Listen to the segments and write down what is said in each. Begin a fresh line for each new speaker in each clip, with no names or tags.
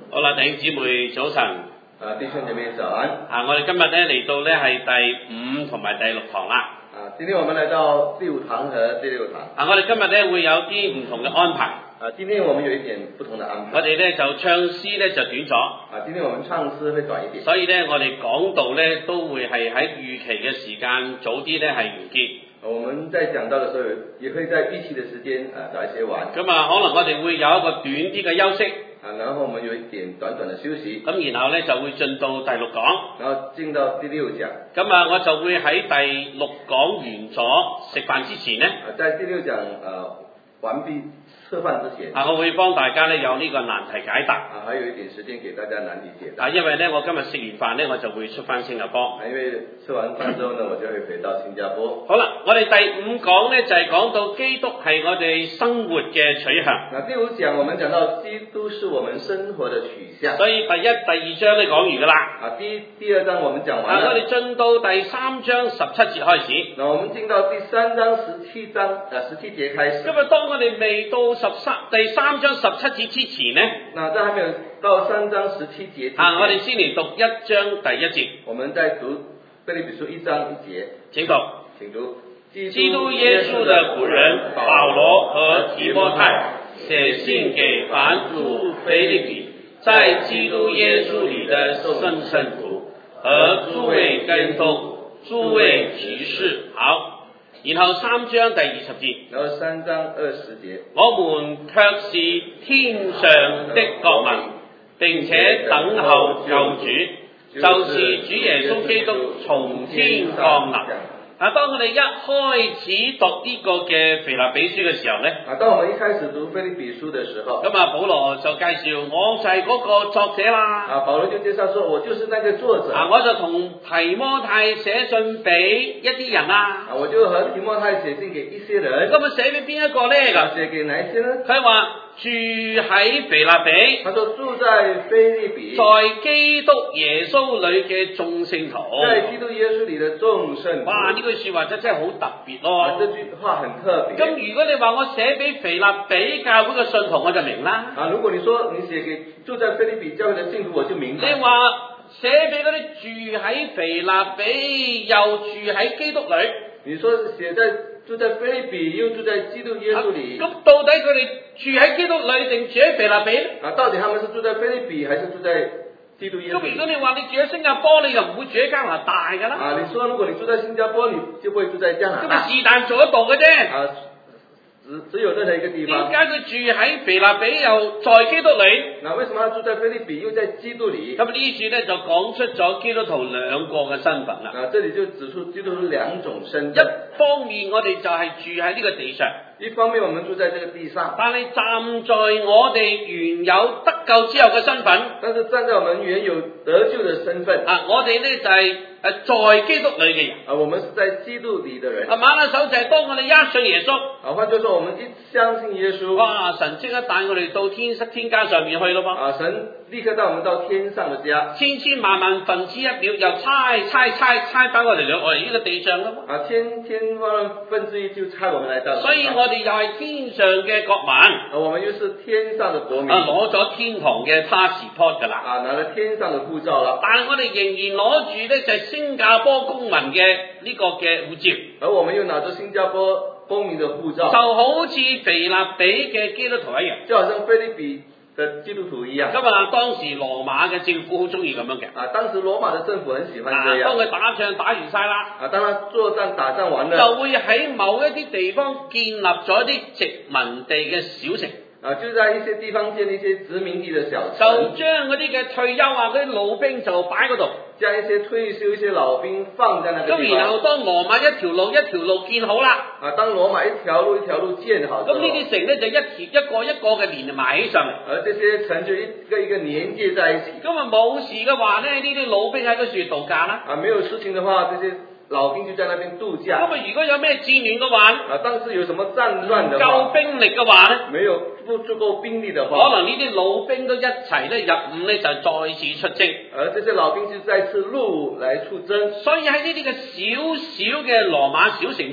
好啦，弟兄姊妹早晨。
弟兄姐妹早安。
我哋今日咧嚟到咧係第5同埋第6堂啦。
今天我們來到第5堂和第6堂。
我哋今日咧會有啲唔同嘅安排。
今天我們有一點不同的安排。
我哋咧就唱詩咧就短咗。
今天我們唱詩會短一點。
所以咧我哋講道咧都會係喺預期嘅時間早啲咧係完結。
我們在講道的時候，也會在預期的時間早一些完。
咁可能我哋會有一個短啲嘅休息。
然後我們有一點短短的休息。
咁然後咧就會進到第6講。
然後進到第6講。
咁我就會喺第6講完咗食飯之前咧。
在第6講完畢吃飯之前。
我會幫大家咧有呢個難題解答。
還有一點時間給大家難題解答。
因為咧我今日食完飯咧我就會出翻新加坡。
因為吃完飯之後呢，我就會回到新加坡。
好啦，我哋第5講咧就係講到基督係我哋生活嘅取向。
第5講我們講到基督是我們生活的取向。
所以第1、第2章都講完噶啦。
第2章我們講完了。
我哋進到第3章17節開始。
那我們進到第3章17節開始。
今日當我哋未到第3章17節之前呢，
那在還沒有到3章17節之前，
我哋先嚟讀1章第1節。
我們再讀腓立比書1章1節。
請讀。
請讀。
基督耶穌的僕人保羅和提摩太寫信給凡住腓立比，在基督耶穌裏的眾聖徒和諸位跟從、諸位執事。好。然後3章第20節。
然後3章20節。
我們卻是天上的國民，並且等候救主，就是主耶穌基督從天降臨。當我哋一開始讀呢個嘅腓立比書嘅時候咧，
當我們一開始讀腓立比書嘅時候，
保羅就介紹我就係嗰個作者啦。
保羅就介紹說我就是那個作者。
我就同提摩太寫信俾一啲人啦。
我就和提摩太寫信給一些人。
咁寫俾邊一個咧？
寫給哪一些呢？
佢話住喺腓立比，
他說住在腓立比，
在基督耶穌裏嘅眾聖徒，
在基督耶穌裏的眾聖徒。
哇！呢句說話真係好特別咯。
這句話很特別。
咁如果你話我寫俾腓立比教會嘅信徒，我就明啦。
如果你說你寫給住在腓立比教會的信徒，我就明白。
你話寫俾嗰啲住喺腓立比又住喺基督裏，
你說寫在住在腓立比又住在基督耶穌裏，
咁到底佢哋住喺基督裏定住喺腓立比咧？
到底他們是住在腓立比還是住在基督耶穌裏？
咁如果你話你住喺新加坡，你就唔會住喺加拿大噶啦。
你說如果你住在新加坡，你就會住在加拿大。
咁是但做得到嘅啫。
只有任何一個地方。
點解佢住喺腓立比又在基督裏？
那為什麼他住在腓立比又在基督裏？
咁呢處咧就講出咗基督徒兩個嘅身份啦。
這裏就指出基督徒兩種身份。
一方面我哋就係住喺呢個地上，
一方面我們住在這個地上，
但係站在我哋原有得救之後嘅身份。
但是站在我們原有得救的身份，
我哋咧就係在基督裏嘅人。
我們是在基督裏的人。
馬拉手就係當我哋一信耶穌，
換句話說，我們一相信耶穌，
哇！神即刻帶我哋到天家上面去咯噃。
神立刻帶我們到天上的家，
千千萬萬分之一秒又猜翻我哋呢個地上咯。
千千萬萬分之一就猜我們來到。
所以我哋又係天上嘅國民，
我們又是天上的國民，
攞咗天堂嘅 passport 噶啦，
拿了天上的護照啦。
但係我哋仍然攞住咧就係新加坡公民嘅呢個嘅護照，
而我們又拿着新加坡公民的護照，
就好似腓立比嘅基督徒一樣，
就好像腓立比的基督徒一樣。
咁當時羅馬嘅政府好中意咁樣嘅。
當時羅馬的政府很喜歡這樣。
當佢打仗打完晒啦，
當他作戰打仗完了，
就會喺某一啲地方建立咗一啲殖民地嘅小城。
就在一些地方建立一些殖民地的小城，
就將嗰啲嘅退休嗰啲老兵就擺嗰度，
將一些退休一些老兵放在那個地方。
咁然後當羅馬一條路建好啦，
當羅馬一條路建好，
咁呢啲城咧就一個嘅連埋起上嚟，
而這些城就一個一個連接在一起。
咁冇事嘅話咧，呢啲老兵喺嗰處度假啦。
沒有事情的話，這些老兵就在那邊度假。
咁如果有咩戰亂嘅話，
當時有什麼戰亂的話，
夠兵力嘅話咧，
沒有不足夠兵力的話，
可能呢啲老兵都一齊咧入伍咧就再次出征，
而這些老兵就再次入伍來出征。
所以喺呢啲嘅小嘅羅馬小城一，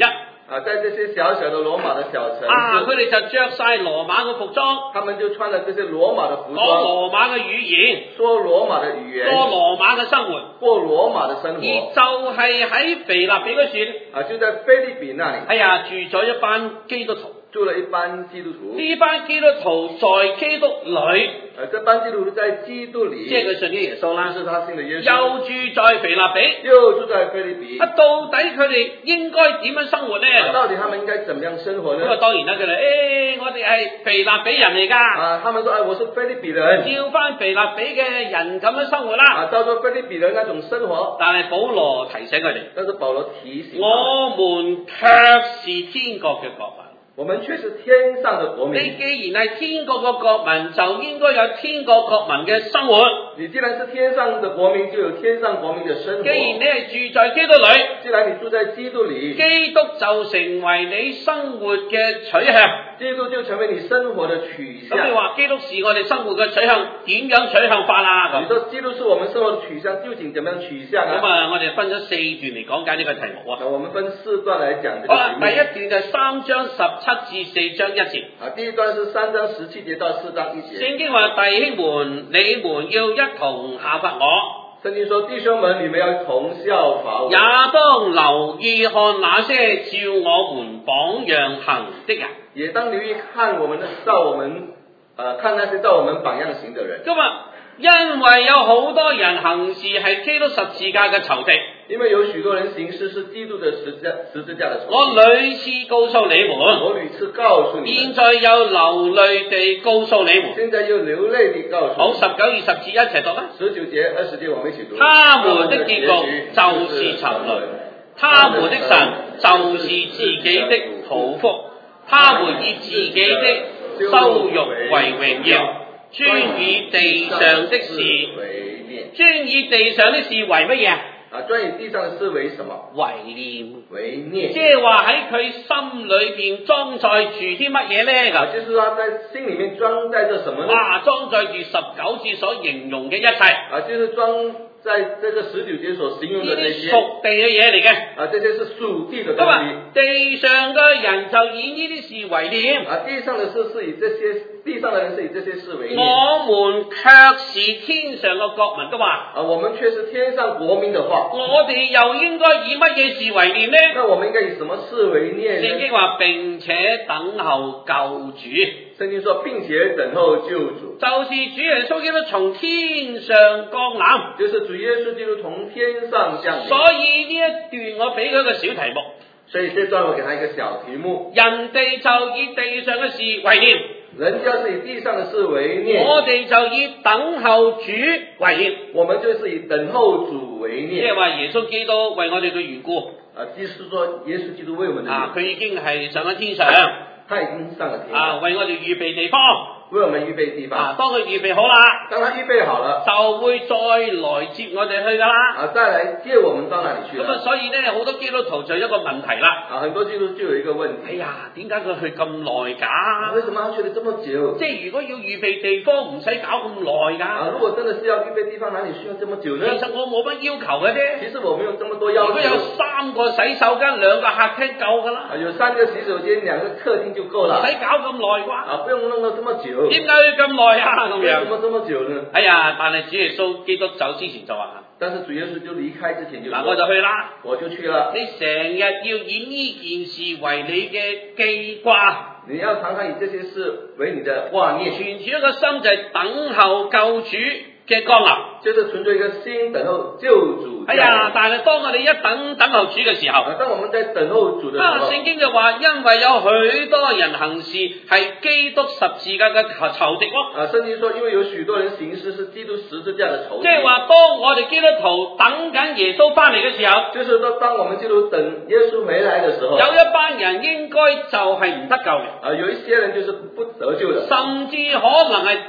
在这些小小的羅馬的小城
啊，
市，
佢哋就着晒羅馬嘅服裝，
他們就穿了這些羅馬的服
講
裝，
羅馬嘅語言，
說羅馬的語言，
過羅馬嘅生活。
過羅馬的生
而
活。
就係喺腓立比嗰處咧，
就在菲利比那裡，
哎呀，住咗一班基督徒。
住了一班基督徒。
呢班基督徒在基督裏，
這班基督徒在基督裡，
即係佢信咗耶穌啦，
是他信的耶穌，
又住在腓立比。
又住在菲利比。
到底佢哋應該點樣生活呢？
到底他們應該怎麼樣生活呢？
咁當然啦，佢哋我哋係腓立比人嚟㗎。
他們說我是菲利比人，
照翻腓立比嘅人咁樣生活啦。
照咗菲利比人那種生活。
但係保羅提醒佢哋，
但是保羅提醒
我們卻是天國嘅國民。
我們卻是天上的國民。
你既然係天國嘅國民，就應該有天國國民嘅生活。
你既然是天上的國民，就有天上國民嘅生活。
既然你係住在基督裏，
既然你住在基督裏，
基督就成為你生活嘅取向。
基督就成為你生活的取向。
咁你話基督是我哋生活嘅取向，點樣取向法啊？
你說基督是我們生活的取向，究竟怎麼樣取向啊？
咁我哋分咗4段嚟講解呢個題目啊。
我們分4段來講這個題目。
好啦，第一段就3章17至4章1節。
第一段是3章17節到4章1節。
聖經話：弟兄們，你們要一同效法我。
聖經說：弟兄們，你們要一同效法我。
也當留意看那些照我們榜樣行的人。
也當留意看看那些照我們榜樣行的人。
咁因為有好多人行事係基督十字架嘅仇敵。
因為有許多人行事是基督的十字架的仇敵。
我屢次告訴你們，
我屢次告訴你們，
現在又流淚地告訴你們。
現在又流淚地告訴你們。
好，19、20節一齊讀啦。
19節、20節我們一起讀。
他們的結局就是沉淪，他們的神就是自己的肚腹，他們以自己的羞辱為榮耀，專以地上的事為乜嘢？
專以地上的事為什麼？
為念。
為念。
即係話喺佢心裏邊裝載住啲乜嘢咧？
就是說在心裡面裝載着什麼呢？
裝載住19節所形容嘅一切。
就是裝在這個19節所形容的這些。
屬地嘅嘢嚟嘅。
這些是屬地的東西。
地上嘅人就以呢啲事為念。
地上的人是以這些事為念。
我們卻是天上嘅國民的話。
我們卻是天上國民的話。
我哋又應該以乜嘢事為念呢？
那我們應該以什麼事為念呢？
聖經話並且等候救主。
聖經說並且等候救主。
就是主耶穌基督從天上降臨。
就是主耶穌基督從天上降臨。
所以呢一段我俾佢一個小題目。
所以這段我給他一個小題目。
人哋就以地上嘅事為念。
人家是以地上的事為念。
我哋就以等候主為念。
我們就是以等候主為念。
即係話耶穌基督為我哋嘅緣故。
即是說耶穌基督為我們的緣故。
佢已經係上咗天上。
他已經上了天上。
為我哋預備地方。
為我們預備地方。
當佢預備好啦。
當他預備好了，
就會再來接我哋去噶啦。
再來接我們到哪裡去？
咁所以呢，好多基督徒就有一個問題啦。
很多基督徒就有一個問題。
哎呀，點解佢去咁耐㗎？
為什麼他去了這麼久？
即係如果要預備地方，唔使搞咁耐㗎。
如果真的是要預備地方，哪裡需要這麼久呢？
其實我冇乜要求嘅啫。
其實我沒有這麼多要求。
如果有3個洗手間、2個客廳夠㗎啦。
有3個洗手間、2個客廳就夠了。
唔使搞咁耐啩？
不用弄到這麼久。
點解要咁耐啊？咁樣。
為什麼這麼久呢？
哎呀，但係主耶穌基督走之前就話。
但是主耶穌就離開之前就說。
我就去啦。
我就去了。
你成日要以呢件事為你嘅記掛。
你要常常以這些事為你的掛念。
存住一個心就係等候救主嘅降臨。
就是存着一個心等候救主。
哎呀，但係當我哋一等候主嘅時候，
當我們在等候主的時候，
聖經就話，因為有許多人行事係基督十字架嘅仇敵喎。
聖經說，因為有許多人行事是基督十字架的仇敵。
即係話，當我哋基督徒等緊耶穌翻嚟嘅時候，
就是說，當我們基督徒等耶穌回來的時候，
有一班人應該就係唔得救嘅。
有一些人就是不得救的，
甚至可能係敵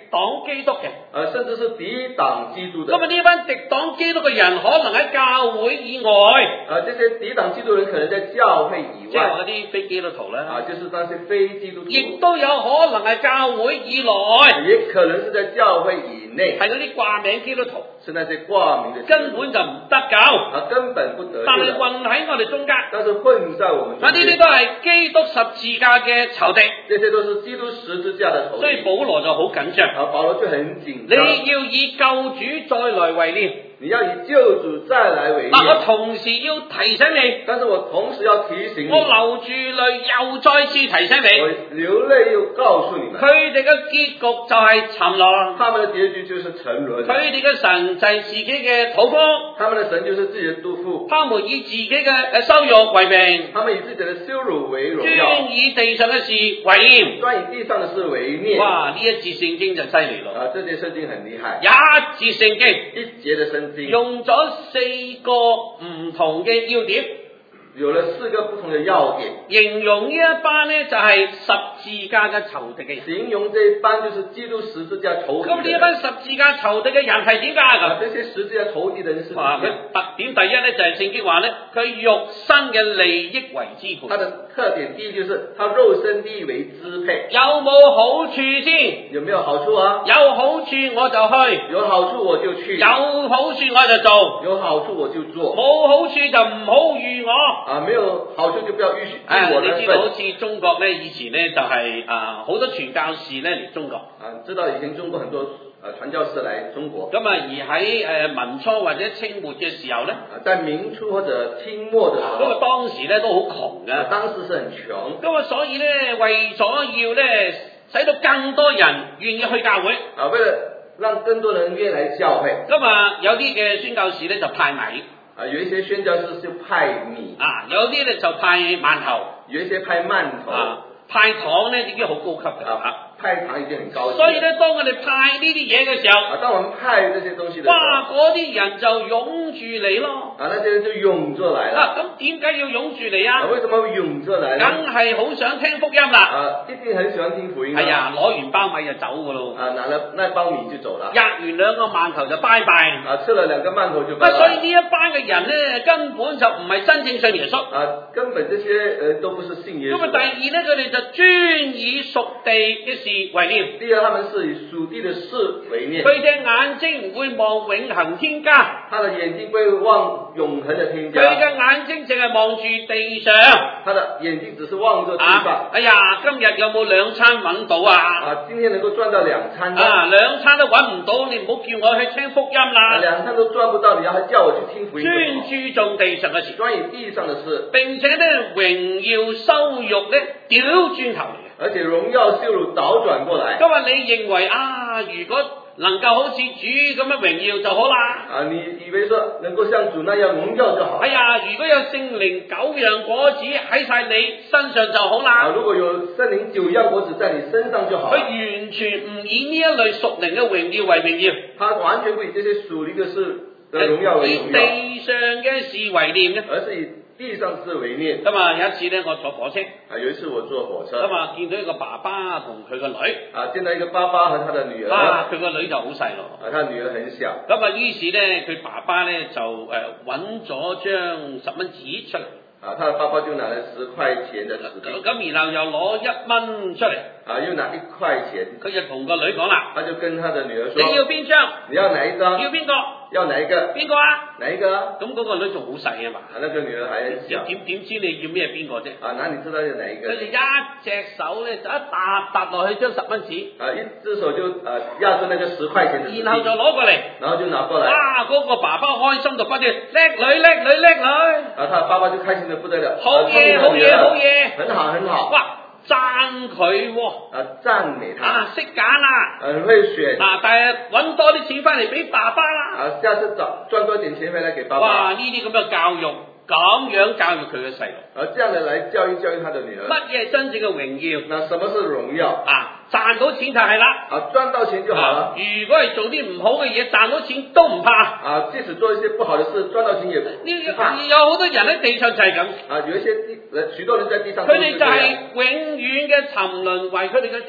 擋基督嘅。
甚至是抵擋基督的。
咁呢班敵擋基督嘅人，可能喺教會以外。
這些抵擋基督人可能在教會以外。
即係嗰啲非基督徒啦。
就是那些非基督徒。
亦都有可能係教會以內。
也可能是在教會以內。
係嗰啲掛名基督徒。
是那些掛名的。
根本就唔得救。
根本不得救。
但係混喺我哋中間。
但是混在我們中間。
呢啲都係基督十字架嘅仇敵。
這些都是基督十字架的仇敵。
所以保羅就好緊張。
保羅就很緊張。
你要以救主再來為念。
你要以救主再來為念。
我同時要提醒你。
但是我同時要提醒你。
我流住淚又再次提醒你。
我流淚又告訴你們。
佢哋嘅結局就係沉淪。
他們的結局就是沉淪。
佢哋嘅神就係自己嘅肚腹。
他們的神就是自己的肚腹。
他們以自己嘅羞辱為榮。
他們以自己的羞辱為榮耀。
專以地上嘅事為念。
專以地上的事為念。
哇！呢一節聖經就犀利咯。
這節聖經很厲害。
一節聖經。
一節的聖經。
用咗4個唔同嘅要點。
有了4個不同的要點，
形容呢一班呢就係十字架嘅仇敵嘅人。
形容這一班就是基督十字架仇敵。
咁呢一班十字架仇敵嘅人係點㗎？
這些十字架仇敵的人是點？
佢特點第一呢就係聖經話呢，佢肉身嘅利益為支配。
他的特點第一就是他肉身利益為支配。
有冇好處先？
有沒有好處啊？
有好處我就去。
有好處我就去。
有好處我就做。
有好處我就做。
冇好處就唔好預我。
沒有好處就不要預我。
你知道好似中國呢，以前呢就係好多傳教士呢嚟中國。
知道以前中國很多傳教士嚟中國。
咁而喺民初或者清末嘅時候呢，
在明初或者清末嘅時候，
咁當時呢都好窮嘅。
當時是很窮。
咁所以呢，為咗要呢使到更多人願意去教會。
為了讓更多人願意來教會。
咁有啲嘅宣教士呢就派米。
有一些宣教士就派米。
有啲呢就派饅頭。
有一些派饅頭。
派糖呢已經好高級嘅。
派糖已經很高級。
所以呢，當我哋派呢啲嘢嘅時候，
當我們派這些東西的時候，
哇！嗰啲人就湧住嚟咯。
那些人就湧着來了。
咁點解要湧住嚟啊？
為什麼會湧着來呢？
梗係好想聽福音啦。
一定很喜歡聽福音。
係啊，攞完包米就走噶咯。
拿了那包米就走了。
吔完2個饅頭就拜拜。
吃了2個饅頭就拜拜。
所以呢一班嘅人呢，根本就唔係真正信耶穌。
根本這些人都不是信耶穌。
咁第二呢，佢哋就專以屬地嘅事為念。
他們是以屬地的事為念。
佢隻眼睛唔會望永恆天家。
他的眼睛不會望永恆的天家。
佢嘅眼睛淨係望住地上。
他的眼睛只是望着地上。
哎呀，今日有冇2餐揾到啊？
今天能夠賺到2餐。
2餐都揾唔到，你唔好叫我去聽福音啦。
2餐都賺不到，你要叫我去聽福音。
專注重地上嘅事。
專以地上的事。
並且呢，榮耀羞辱呢，掉轉頭嚟。
而且榮耀羞辱倒轉過來。
今日你認為如果能夠好似主咁樣榮耀就好啦。
你以為說能夠像主那樣榮耀就好。
如果有聖靈9樣果子喺晒你身上就好啦。
如果有聖靈9樣果子在你身上就好。
佢完全唔以呢一類屬靈嘅榮耀為榮耀。
他完全不以這些屬靈嘅事的榮耀為榮耀。
以地上嘅事為念嘅。
而是以地上事為念。
咁有一次呢，我坐火車。
有一次我坐火車。
咁見到一個爸爸同佢個女。
見到一個爸爸和他的女兒。
佢個女就好細咯。
他女兒很小。
咁於是呢，佢爸爸呢就揾咗張10蚊紙出嚟。
他的爸爸就拿了10塊錢的紙幣。
咁然後又攞1蚊出嚟。
又拿1塊錢。
佢就同個女講啦。
他就跟他的女兒說：
你要邊張？
你要哪一張？
要邊個？
要哪一個？
邊個啊？
哪一個啊？
咁嗰個女仲好細啊嘛。
那個女兒還很小。
點知你要咩邊個啫？
那你知道係哪一個？
佢就一隻手咧就一搭落去張10蚊紙。
一隻手就壓住那個10塊錢的紙幣。
然後就攞過嚟。
然後就拿過來。
哇！嗰個爸爸開心到不得了，叻女叻女叻女。
他爸爸就開心得不得了。
好嘢好嘢好嘢。
很好很好。
哇！讚佢喎。
讚美他。
識揀啦。
很會選。
但係揾多啲錢翻嚟俾爸爸啦。
下次賺多點錢回來給爸爸。
哇！呢啲咁嘅教育，咁樣教育佢嘅細路。
這樣的來教育他的女兒。
乜嘢係真正嘅榮耀？
那什麼是榮耀？
賺到錢就係啦。
賺到錢就好了。
如果係做啲唔好嘅嘢，賺到錢都唔怕。
即使做一些不好的事，賺到錢也不怕。
有好多人喺地上就係咁。
有一些許多人在地上。
佢哋就係永遠嘅沉淪為佢哋嘅結局。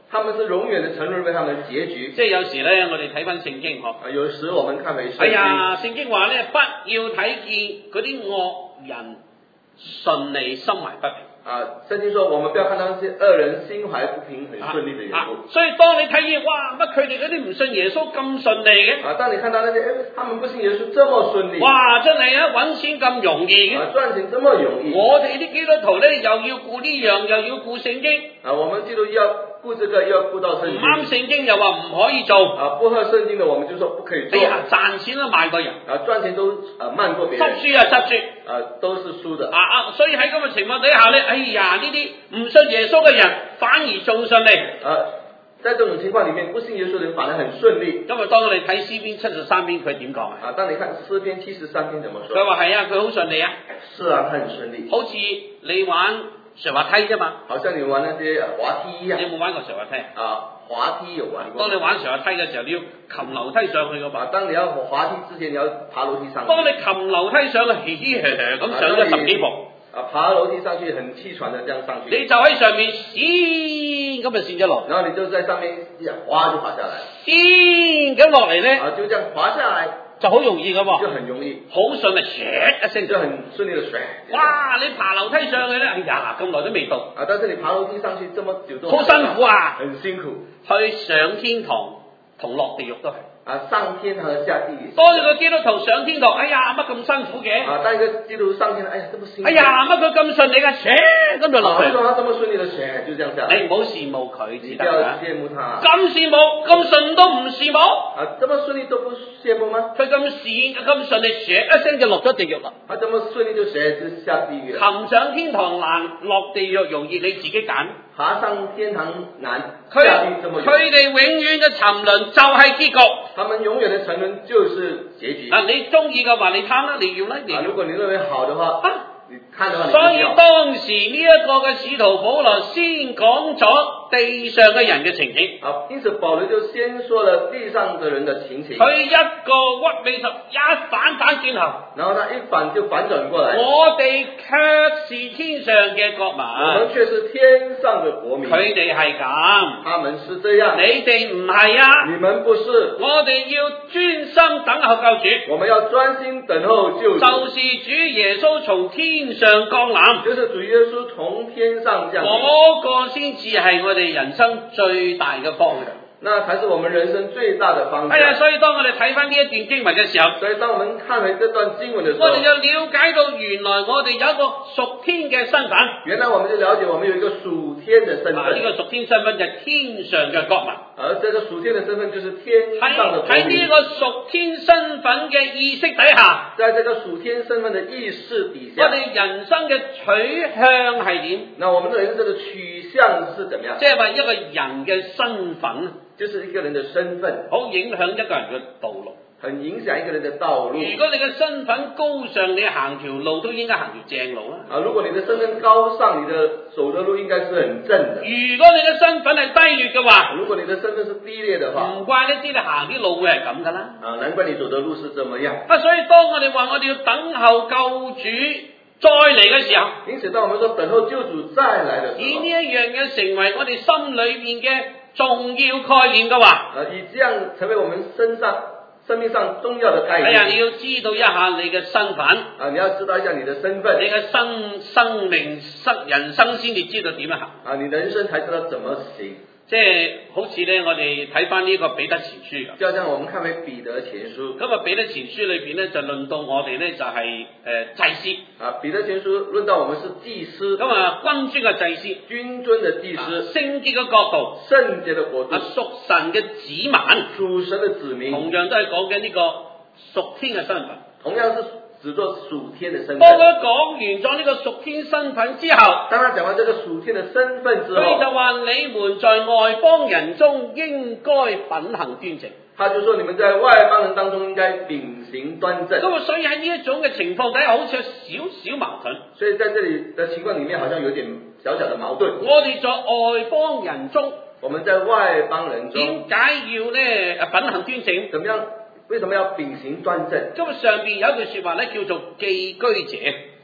他們是永遠的沉淪為他們的結局。
即係有時咧，我哋睇翻聖經嗬。
有時我們看回聖經。
哎呀，聖經話咧，不要睇見嗰啲惡人順利心懷不平。
聖經說，我們不要看到那些惡人心懷不平、很順利的人物。
所以當你睇見哇，乜佢哋嗰啲唔信耶穌咁順利嘅？
當你看到那些，他們不信耶穌這麼順利。
哇，真係啊，揾錢咁容易嘅。
賺錢這麼容易。
我哋啲基督徒咧，又要顧呢樣，又要顧聖經。
我們基督要顧這個，又要顧到聖經。唔
啱聖經又話唔可以做。
不合聖經的，我們就說不可以做。
哎呀，賺錢都慢過人。
賺錢都慢過別人。
執輸啊，執輸。
都是輸的。
所以喺咁嘅情況底下咧，哎呀，呢啲唔信耶穌嘅人反而仲順利。
在這種情況裡面，不信耶穌的人反而很順利。
咁啊，當我哋睇詩篇73篇，佢點講啊？
當你看詩篇73篇怎麼說？
佢話係啊，佢好順利啊。
是啊，他很順利。
好似你玩上滑梯啫嘛。
好像你玩那些滑梯一樣。
你有冇玩過上滑梯？
滑梯有玩過。
當你玩上滑梯嘅時候，你要擒樓梯上去㗎嘛。
當你要滑梯之前，你要爬樓梯上去。
當你擒樓梯上去，嘻嘻咁上咗10幾步。
爬樓梯上去很氣喘的這樣上去。
你就喺上面先咁就跣咗落。
然後你就在上面一滑就滑下來。
先咁落嚟咧。
就這樣滑下來。
就好容易㗎喎。
就很容易。
好順利，唰一聲
就很順利的唰。
哇！你爬樓梯上去咧，哎呀，咁耐都未到。
但是你爬樓梯上去這麼久都。
好辛苦啊！
很辛苦。
去上天堂同落地獄都係。
上天堂和下地獄。
當一個基督徒上天堂，哎呀，乜咁辛苦嘅？
當一個基督徒上天堂，哎呀，這麼辛苦。
哎呀，乜佢咁順利嘅？咁就落去。
為什麼他這麼順利的就這樣下來？
你唔好羨慕佢，
你不要羨慕他。
咁羨慕，咁順都唔羨慕。
這麼順利都不羨慕嗎？
佢咁順利，一聲就落咗地獄啦。
他這麼順利就下地獄。
擒上天堂難，落地獄容易，你自己揀。
爬上天堂難，下地獄這麼容易。
佢哋永遠嘅沉淪就係結局。
他們永遠的沉淪就是結局。
你中意嘅話，你貪啦，你要啦，
如果你認為好的話，你看的話，
所以當時呢一個嘅使徒保羅先講咗地上嘅人嘅情景。
因此保羅就先說了地上的人的情形。
佢一個屈尾十，一反轉頭。
然後他一反就反轉過來。
我哋卻是天上嘅國民。
我們卻是天上嘅國民。
佢哋係咁。
他們是這樣。
你哋唔係啊。
你們不是。
我哋要專心等候救主。
我們要專心等候救主。
就是主耶穌從天上降臨。
就是主耶穌從天上降臨。
嗰個先至係我哋人生最大嘅方向。
那才是我們人生最大的方向。
係啊，所以當我哋睇翻呢一段經文嘅時候，
所以當我們看回這段經文的時候，
我哋就了解到原來我哋有一個屬天嘅身份。
原來我們就了解我們有一個屬天的身份。呢
個屬天身份就係天上嘅國民。
而這個屬天的身份就是天上的國民。
喺呢個屬天身份嘅意識底下，
在這個屬天身份的意識底下，
我哋人生嘅取向係點？
那我們的人生的取向是怎麼樣？
即係話一個人嘅身份，
就是一個人的身份，
好影響一個人嘅道路，
很影響一個人的道路。
如果你嘅身份高尚，你行條路都應該行條正路啦。
如果你的身份高尚，你的走的路應該是很正的。
如果你嘅身份係低劣嘅話，
如果你的身份是低劣的話，
唔怪得知你行啲路會係咁噶啦。
難怪你走的路是這麼樣。
所以當我哋話我哋要等候救主再嚟嘅時候，
因此當我們說等候救主再來的時候，
以呢一樣嘢成為我哋心裏面嘅重要概念嘅話，
以這樣成為我們生命上重要的概念。
係啊，你要知道一下你嘅身份。
你要知道一下你的身份。
你嘅生命人生先至知道點樣行。
你人生才知道怎麼行。
即係好似咧，我哋睇翻呢個彼得前書咁。
就像我們看回彼得前書。
咁啊，彼得前書裏邊咧就論到我哋咧就係祭司。
彼得前書論到我們是祭司。
咁啊，君尊嘅祭司，
君尊嘅祭司，
聖潔嘅國度，
聖潔嘅國度，
屬神嘅子民，
屬神嘅子民，
同樣都係講緊呢個屬天嘅身份。
同樣是指作屬天的身份。
當佢講完咗呢個屬天身份之後，
當他講完這個屬天的身份之後，
佢就話你們在外邦人中應該品行端正。
他就說你們在外邦人當中應該秉行端正。
咁所以喺呢一種嘅情況底下，好似有少少矛盾。
所以在這裡的情況裡面，好像有點小小的矛盾。
我哋在外邦人中，
我們在外邦人中，
點解要咧品行端正？
怎麼樣？為什麼要秉行端正？
咁上邊有一句說話咧，叫做寄居者。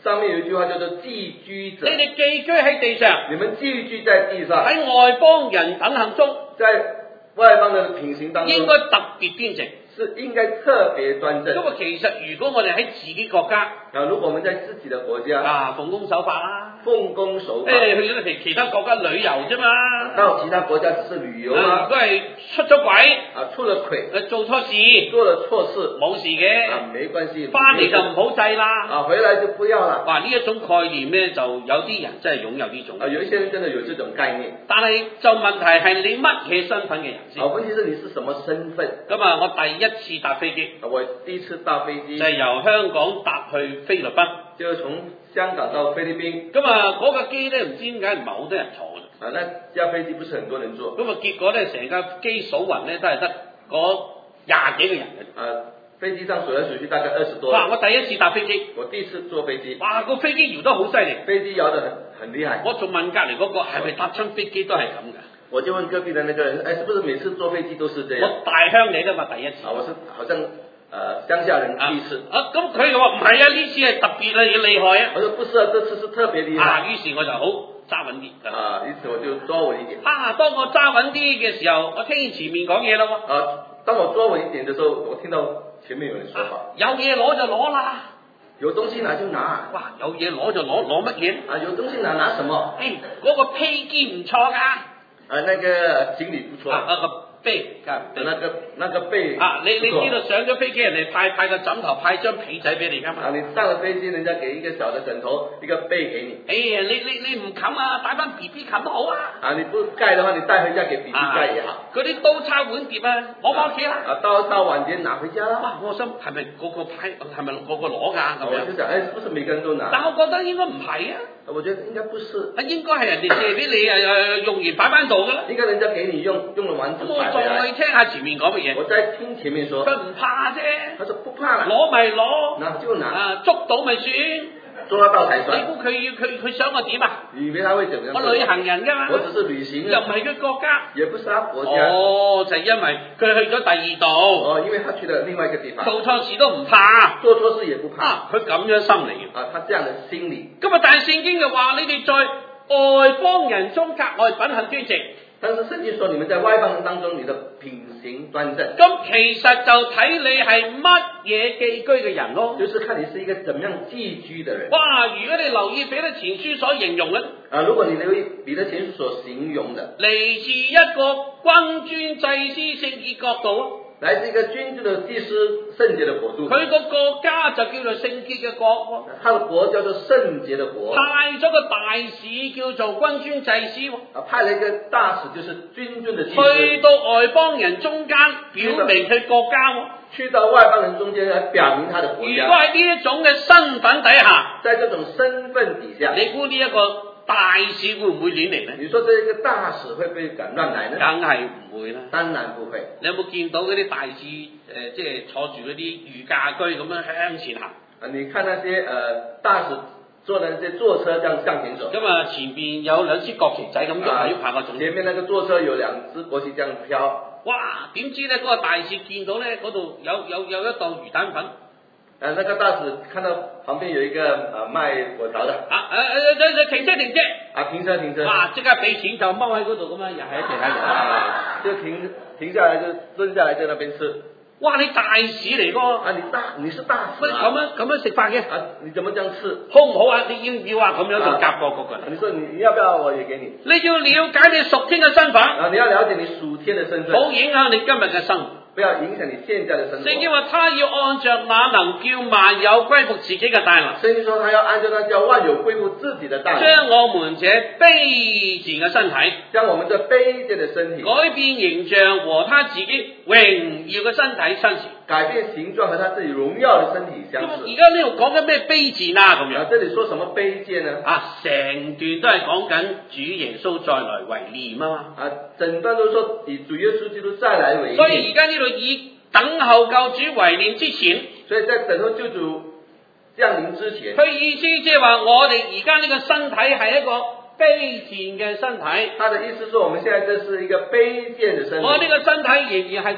上面有一句話叫做寄居者，
你哋寄居喺地上，
你們寄居在地上，
喺外邦人等行中，
在外邦的品行當中，
應該特別端正。
是應該特別端正。
因為其實如果我哋喺自己國家，
如果我們在自己的國家，
奉公守法啦，
奉公守法，
去咗其他國家旅遊啫嘛，
到其他國家只是旅遊啦。
如果係出咗軌，
出了軌，
做錯事，
做了錯事，
冇事嘅，
沒關係，
翻嚟就唔好制啦。
回來就不要啦。
哇！呢一種概念咧，就有啲人真係擁有呢種。
有一些人真係有這種概念。
但係就問題係你乜嘢身份嘅人先？
問題是你是什麼身份？
咁啊，我第一次搭飛機，
我第一次搭飛機
就係由香港搭去菲律賓，
就從香港到菲律賓。
咁啊，嗰架機咧唔知點解唔係好多人坐嘅。
那架飛機不是很多人坐。
咁啊，結果咧成架機數勻咧都係得嗰20幾個人嘅。
飛機上數來數去大概20多。
哇！我第一次搭飛機，
我第一次坐飛機。
哇！個飛機搖得好犀利，
飛機搖得很厲害。
我仲問隔離嗰個係咪搭親飛機都係咁嘅？
我就問隔壁的那個人，是不是每次坐飛機都是這樣？
我大鄉里㗎嘛，第一次。
我是好像鄉下人第一次。
咁佢就話唔係啊，呢次係特別厲害啊。
我說不是啊，這次是特別厲害。
於是我就好揸穩啲。
於是我就抓穩一點。
當我揸穩啲嘅時候，我聽見前面講嘢啦喎。
當我抓穩一點嘅時候，我聽到前面有人說話。
有嘢攞就攞啦。
有東西拿就拿。
哇！有嘢攞就攞乜嘢？
有東西拿什麼？
嗰個披肩唔錯㗎。
那個行李不錯。
個被，
那個被。
你知道上咗飛機，人哋派個枕頭，派張被仔俾你㗎嘛？
你上了飛機，人家給一個小的枕頭，一個被給你。
你唔冚啊，帶翻 B B 冚都好啊。
你不蓋的話，你帶回家給 B B 蓋也好。
嗰啲刀叉碗碟啊，攞翻屋企啦。
刀叉碗碟拿回家啦。
哇！我心係咪個個派，係咪個個攞㗎咁樣？
我就想，不是每個人都拿。
但我覺得應該唔係啊。
我覺得應該不是。
應該係人哋借俾你用完擺翻度㗎啦。
應該人家給你用了完就擺回來。
我再聽下前面講乜嘢。
我再聽前面說。
佢唔怕啫。
佢說不怕啦。
攞咪攞。
拿就拿。
捉到咪算。
捉得到才算。
你估佢想我點啊？
以為他會怎麼樣？
我旅行人㗎嘛。
我只是旅行。
又唔係佢國家。
也不是他國家。
就因為佢去咗第二度。
因為他去了另外一個地方。
做錯事都唔怕。
做錯事也不怕。
佢咁樣心理嘅。
他這樣的心理。
咁啊，但係聖經就話你哋在外邦人中格外品行端正。
但是聖經說你們在外邦人當中，你的品行端正。
咁其實就睇你係乜嘢寄居嘅人咯。
就是看你是一個怎麼樣寄居的人。
哇！如果你留意彼得前書所形容咧，
如果你留意彼得前書所形容的，
嚟自一個君尊祭司聖潔國度啊。
來自一個君尊的祭司聖潔的國度。
佢個國家就叫做聖潔嘅國。
他的國叫做聖潔的國。
派咗個大使叫做君尊祭司。
派了一個大使就是君尊的祭司。
去到外邦人中間，表明佢國家。
去到外邦人中間來表明他的國家。
如果喺呢一種嘅身份底下，
在這種身份底下，
你估呢一個大使會唔會亂嚟呢？
你說這一個大使會不會敢亂來呢？
梗係唔會啦。
當然不會。
你有冇見到嗰啲大使即係坐住嗰啲御駕車咁樣向前行？
你看那些大使坐的那些坐車這樣向前走。
咁啊，前邊有兩支國旗仔咁喐下喐下嗰種。
前面那個坐車有兩支國旗這樣飄。
哇！點知咧嗰個大使見到咧嗰度有一檔魚蛋粉。
那個大使看到旁邊有一個賣果條的。
停車。
停車。
哇！即刻俾錢就踎喺嗰度咁樣，又係其他人。
就停下來就蹲下來在那邊吃。
哇！你大使嚟㗎。
你是大使。
咁樣食飯嘅。
你怎麼這樣吃？
好唔好啊？你要唔要啊？咁樣就夾過嗰個人。
你說你要不要我也給你？
你要了解你屬天嘅身份。
你要了解你屬天嘅身份。
好影響你今日嘅生活。
不要影響你現在的生活。
聖經話，他要按着那能叫萬有歸服自己嘅大能。
聖經說，他要按照那叫萬有歸服自己的大能。
將我們這卑賤嘅身體，
將我們這卑賤的身體
改變形象和他自己榮耀嘅身體相似。
改變形狀和他自己榮耀的身體相似。
而家呢度講緊咩卑賤啊？咁樣。
這裡說什麼卑賤呢？
成段都係講緊主耶穌再來為念啊嘛。
整段都說以主耶穌基督再來為念。
所以而家呢度以等候救主為念之前，
所以在等候救主降臨之前，
佢意思即係話我哋而家呢個身體係一個卑賤嘅身體。
他的意思說，我們現在這是一個卑賤的身體。
我呢個身體仍然係會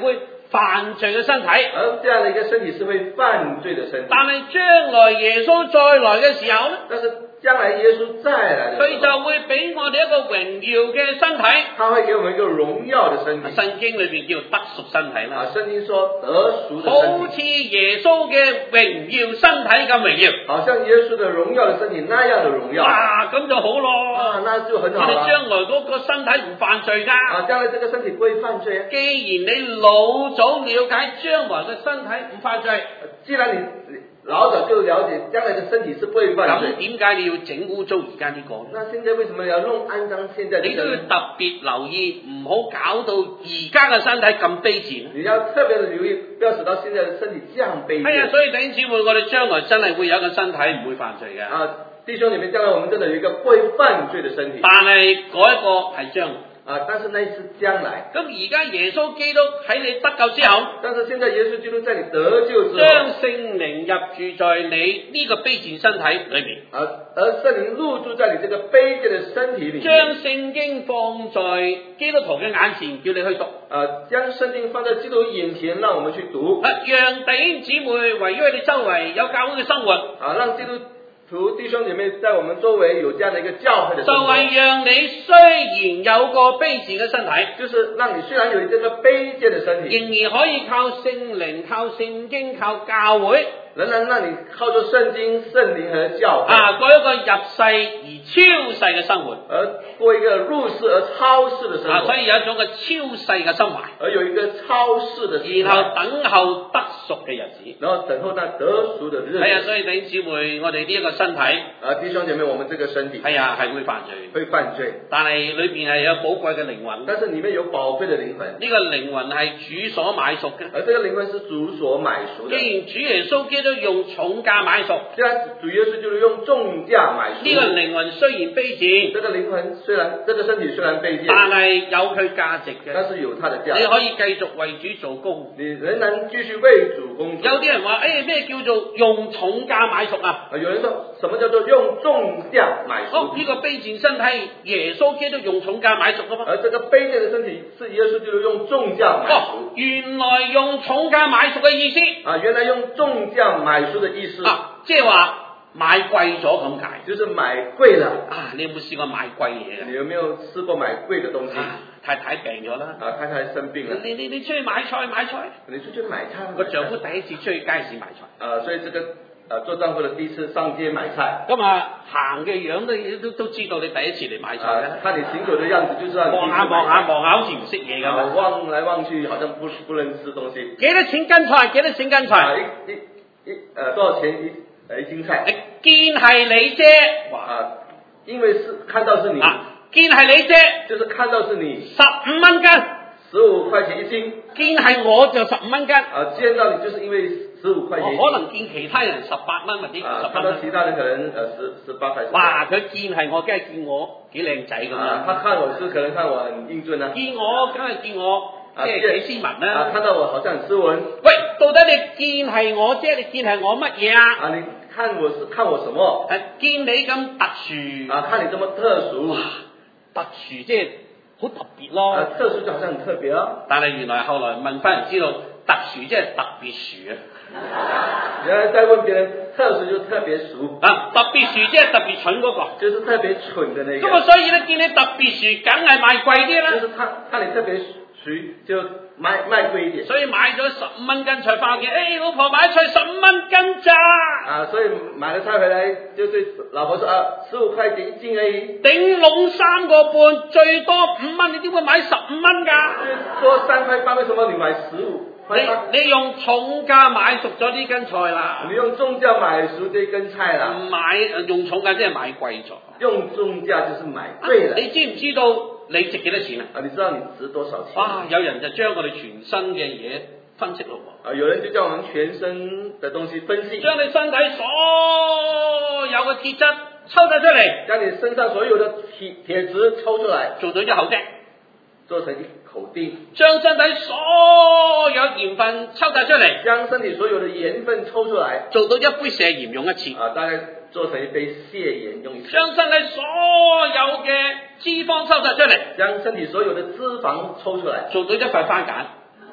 犯罪嘅身體。
而這樣的一個身體是會犯罪的身體。
但係將來耶穌再來嘅時候咧，
但是將來耶穌再來的時候，
佢就會俾我哋一個榮耀嘅身體。
他會給我們一個榮耀的身體。
聖經裏邊叫得贖身體啦。
聖經說得贖的身體，
好似耶穌嘅榮耀身體咁榮耀，
好像耶穌的榮耀的身體那樣的榮耀。
哇，咁就好咯。
那就很好啦。
我哋將來嗰個身體唔犯罪㗎。
將來這個身體不會犯罪。
既然你老早了解將來嘅身體唔犯罪，
既然你老早就了解將來的身體是不會犯罪，
咁點解你要整污糟而家呢個？
那現在為什麼要弄骯髒現在？
你都要特別留意，唔好搞到而家嘅身體咁卑賤。
你要特別的留意，不要使到現在的身體這樣卑賤。
係啊，所以弟兄姊妹，我哋將來真係會有一個身體唔會犯罪嘅。
弟兄，你們將來我們真的有一個不會犯罪的身體。
但係嗰一個係將來。
但是那是將來。
咁而家耶穌基督喺你得救之後，
但是現在耶穌基督在你得救之後，
將聖靈入住在你呢個卑賤身體裏面。
而聖靈入住在你這個卑賤的身體裏面。
將聖經放在基督徒嘅眼前，叫你去讀。
將聖經放在基督徒眼前，讓我們去讀。
讓弟兄姊妹圍繞你周圍有教會嘅生活。
讓基督弟兄姐妹在我們周圍有這樣的一個教會的生活，
就係讓你雖然有個卑賤嘅身體，
就是讓你雖然有這個卑賤的身體，
仍然可以靠聖靈、靠聖經、靠教會，
仍然讓你靠着聖經、聖靈和教會，
過一個入世而超世嘅生活，
而過一個入世而超世的生活，
所以有一種嘅超世嘅心懷，
而有一個超世的心懷，
然後等候得贖嘅日子，
然後等候那得贖的日子。
係啊，所以弟兄姊妹，我哋呢一個身體，
弟兄姐妹，我們這個身體
係啊，係會犯罪，
會犯罪，
但係裏邊係有寶貴嘅靈魂，
但是裡面有寶貴的靈魂，
呢個靈魂係主所買贖嘅，
而這個靈魂是主所買贖的。
既然主耶穌基督用重價買贖，
既然主耶穌就是用重價買贖，
呢個靈魂雖然卑賤，
這個靈魂雖然這個身體雖然卑賤，
但係有佢價值嘅，
但是有它的價值，
你可以繼續為主做工，
你仍然繼續為主工作。
有啲人話，咩叫做用重價買贖啊？
有人說什麼叫做用重價買贖？
呢個卑賤身體，耶穌基督用重價買贖噶嘛？
而這個卑賤的身體是耶穌基督用重價買贖。
原來用重價買贖嘅意思
原來用重價買贖的意思
即係話買貴咗咁解，
就是買貴了。
你有冇試過買貴嘢？
你有沒有試過買貴的東西？
太太病咗啦，
太太生病了。
你出去買菜，
你出去買菜。
我丈夫第一次出去街市買菜。
所以這個做丈夫的第一次上街買菜。
咁行嘅樣都知道你第一次嚟買菜啦。
看你行走的樣子就知道。
望下，好似唔識嘢咁。
望來望去，好像不認識東西。
幾多錢斤菜？
多少錢一斤菜？
見係你啫。
因為是看到是你。
見係你啫，
就是看到是你。
15蚊斤
，15塊錢一斤。
見係我就15蚊斤。
見到你就是因為15塊錢。
可能見其他人18蚊或者20蚊。
看到其他人可能18塊。
哇！佢見係我，梗係見我幾靚仔咁樣。
他看我是可能看我很英俊啊。
見我梗係見我即係幾斯文啦。
看到我好像很斯文。
喂，到底你見係我啫？你見係我乜嘢啊？
你看我什麼？
見你咁特殊。
看你這麼特殊。
特殊即係好特別咯。
特殊就好像很特別啊。
但係原來後來問翻人知道，特殊即係特別殊啊。
原來再問別人，特殊就特別殊。
特別殊即係特別蠢嗰個。
就是特別蠢的那個。
咁所以咧，見你特別殊，梗係賣貴啲啦。
就是看你特別殊，就賣貴一點。
所以買咗15蚊斤菜翻屋企，老婆買菜15蚊斤咋？
所以買了菜回來，就對老婆說15塊錢一斤而已。
頂籠3個半，最多5蚊，你點會買15蚊㗎？
多3塊8，為什麼你買15？
你用重價買熟咗呢斤菜啦。
你用重價買熟這根菜啦。
用重價即係買貴咗。
用重價就是買貴了。
你知唔知道你值幾多錢啊？
你知道你值多少錢？
有人就將我哋全身嘅嘢分析咯。
有人就將我們全身的東西分析。
將你身體所有嘅鐵質抽晒出嚟。
將你身上所有的鐵質抽出來。
做咗一口釘。
做成一口釘。
將身體所有鹽分抽晒出嚟。
將身體所有的鹽分抽出來。
做到一杯瀉鹽用一次。
大概做成一杯瀉鹽用一次。
將身體所有嘅脂肪抽晒出嚟。
將身體所有的脂肪抽出來。
做到一塊番梘。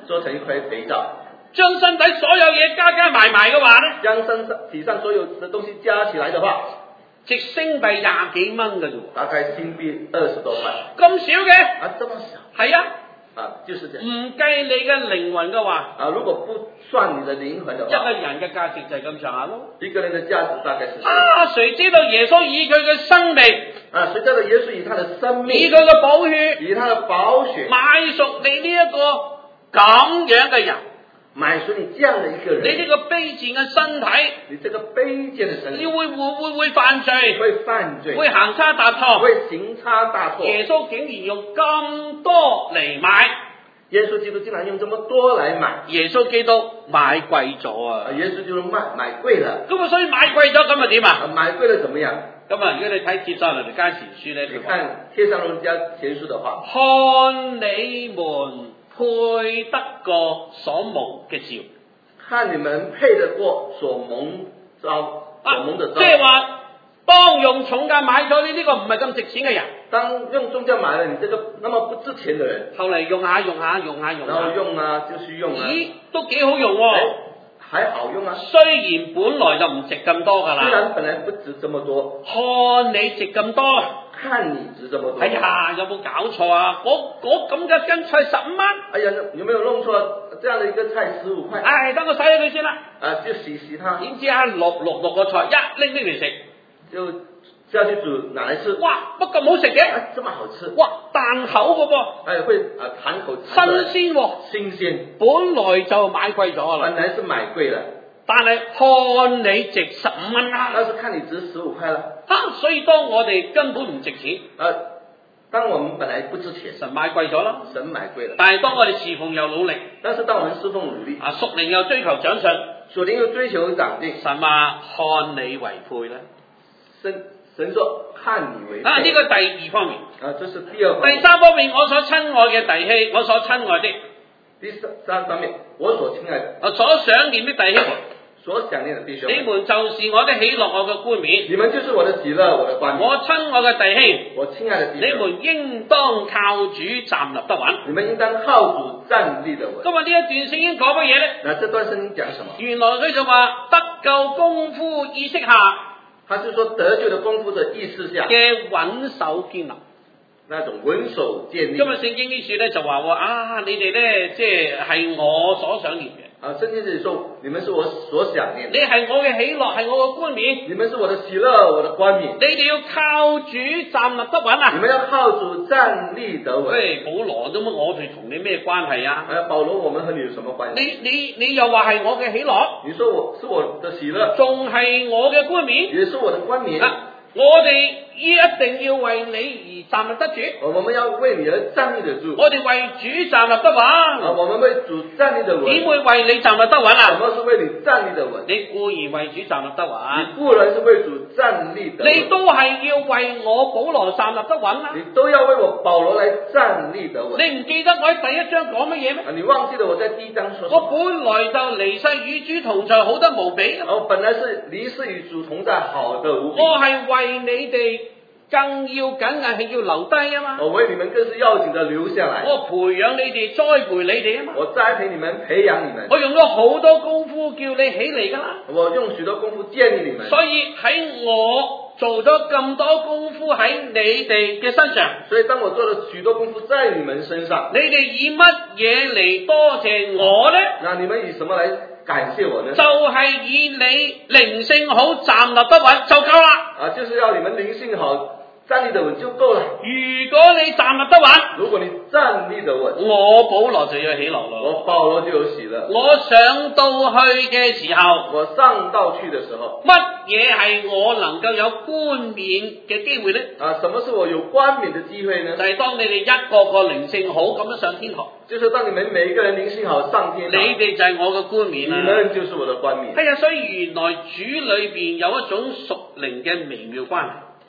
做成一塊肥皂，
將身體所有嘢加埋嘅話咧，
將身體上所有的東西加起來的話，
值星幣20幾蚊嘅啫，
大概新幣20多塊。
咁少嘅？
啊，這麼少？
係啊，
就是這樣。
唔計你嘅靈魂嘅話，
如果不算你的靈魂的話，
一個人嘅價值就係咁上下咯。
一個人的價值大概是
誰知道耶穌以佢嘅生命，
誰知道耶穌以他的生命，
以佢嘅寶血，
以他的寶血
買贖你呢一個咁樣嘅人，
買贖你這樣的一個人，
你呢個卑賤嘅身體，
你這個卑賤的身體，
你會犯罪，
會犯罪，
會行差踏錯，
會行差大錯。
耶穌竟然用咁多嚟買，
耶穌基督竟然用這麼多來買，
耶穌基督買貴咗啊！
耶穌基督買貴了，
咁所以買貴咗咁點啊？
買貴了怎麼樣？
咁如果你睇帖撒羅尼迦前書咧，
你看帖撒羅尼迦前書的話，
看你們配得過所蒙嘅召，
看你們配得過所蒙的召，
即係話當用重價買咗呢個唔係咁值錢嘅人，
當用重價買了你這個那麼不值錢的人，
後嚟用下，然
後用啊，繼續用啊，
咦，都幾好用喎，
還好用啊，
雖然本來就唔值咁多㗎啦，
雖然本來不值這麼多，
看你值咁多，
看你值這麼多，
哎呀，有冇搞錯啊？嗰咁嘅根菜15蚊，
哎呀，有沒有弄錯？這樣的一個菜15塊，
唉，等我洗咗佢先啦，
就洗它，
點知落個菜一拎嚟食，
就下去煮拿來吃，
哇，乜咁好食嘅？
這麼好吃，
哇，彈口嘅噃，
會彈口，
新鮮喎，
新鮮，
本來就買貴咗啦，
本來是買貴了，
但係看你值15蚊啦，
但是看你值15塊啦，
所以當我哋根本唔值錢，
當我們本來不值錢，
神買貴咗啦，
神買貴了，
但係當我哋侍奉又努力，
但是當我們侍奉努力，
屬靈又追求長進，
屬靈又追求長進，
神話看你為配咧。
神說看你為配。
呢個第二方面。
這是第二方面。
第三方面，我所親愛嘅弟兄，我所親愛的。
第三方面，我所親愛的。
我所想念的弟兄。
所想念的弟兄。
你們就是我的喜樂，我嘅冠冕。
你們就是我的喜樂，我的冠冕。
我親愛嘅弟兄。
我親愛的弟兄。
你們應當靠主站立得穩。
你們應當靠主站立得穩。
今日呢一段聖經講乜嘢咧？
那這段聖經講什麼？
原來佢就話得救功夫意識下。
他是說得救的功夫的意識下
嘅穩守堅立，
那種穩守建立。
今日聖經呢處咧就話你哋咧即係我所想念嘅。
聖經這裡說，你們是我所想念的。
你係我嘅喜樂，係我嘅冠冕。
你們是我的喜樂，我的冠冕。
你哋要靠主站立得穩啊！
你們要靠主站立得穩。
喂，保羅咁我哋同你咩關係啊？
保羅，我們和你有什麼關係？
你又話係我嘅喜樂？
你說我是我的喜樂，
仲係我嘅冠冕？
也是我的冠冕。
我哋一定要為你而站立得住。
我們要為你而站立得住。
我哋為主站立得穩。
我們為主站立得穩。
點會為你站立得穩啊？
什麼是為你站立得穩？
你固然為主站立得穩。
你固然是為主站立得穩。
你都係要為我保羅站立得穩啊！
你都要為我保羅來站立得穩。
你唔記得我喺第一章講乜嘢咩？
你忘記了我在第一章說什麼？
我本來就離世與主同在，好得無比。
我本來是離世與主同在，好得無比。
我係為你哋更要緊係要留低啊嘛！
我為你們更是要緊的留下來。
我培養你哋，栽培你哋啊嘛！
我栽培你們，培養你們。
我用咗好多功夫叫你起嚟噶啦！
我用許多功夫建立你們。
所以喺我做咗咁多功夫喺你哋嘅身上，
所以當我做了許多功夫在你們身上，
你哋以乜嘢嚟多謝我呢？
那你們以什麼來感謝我呢？
就係以你靈性好站立得穩就夠啦！
就是要你們靈性好站立得穩就夠了。
如果你站立得穩，
如果你站立得穩，
我保羅就要喜樂咯。
我保羅就有喜樂。
我上到去嘅時候，
我上到去的時候，
乜嘢係我能夠有冠冕嘅機會呢？
什麼是我有冠冕的機會呢？
就係當你哋一個個靈性好咁樣上天堂，
就是當你們每一個人靈性好上天堂，
你哋就係我嘅冠冕啦。
你們就是我的冠冕。
係啊，所以原來主裏邊有一種屬靈嘅微妙關係。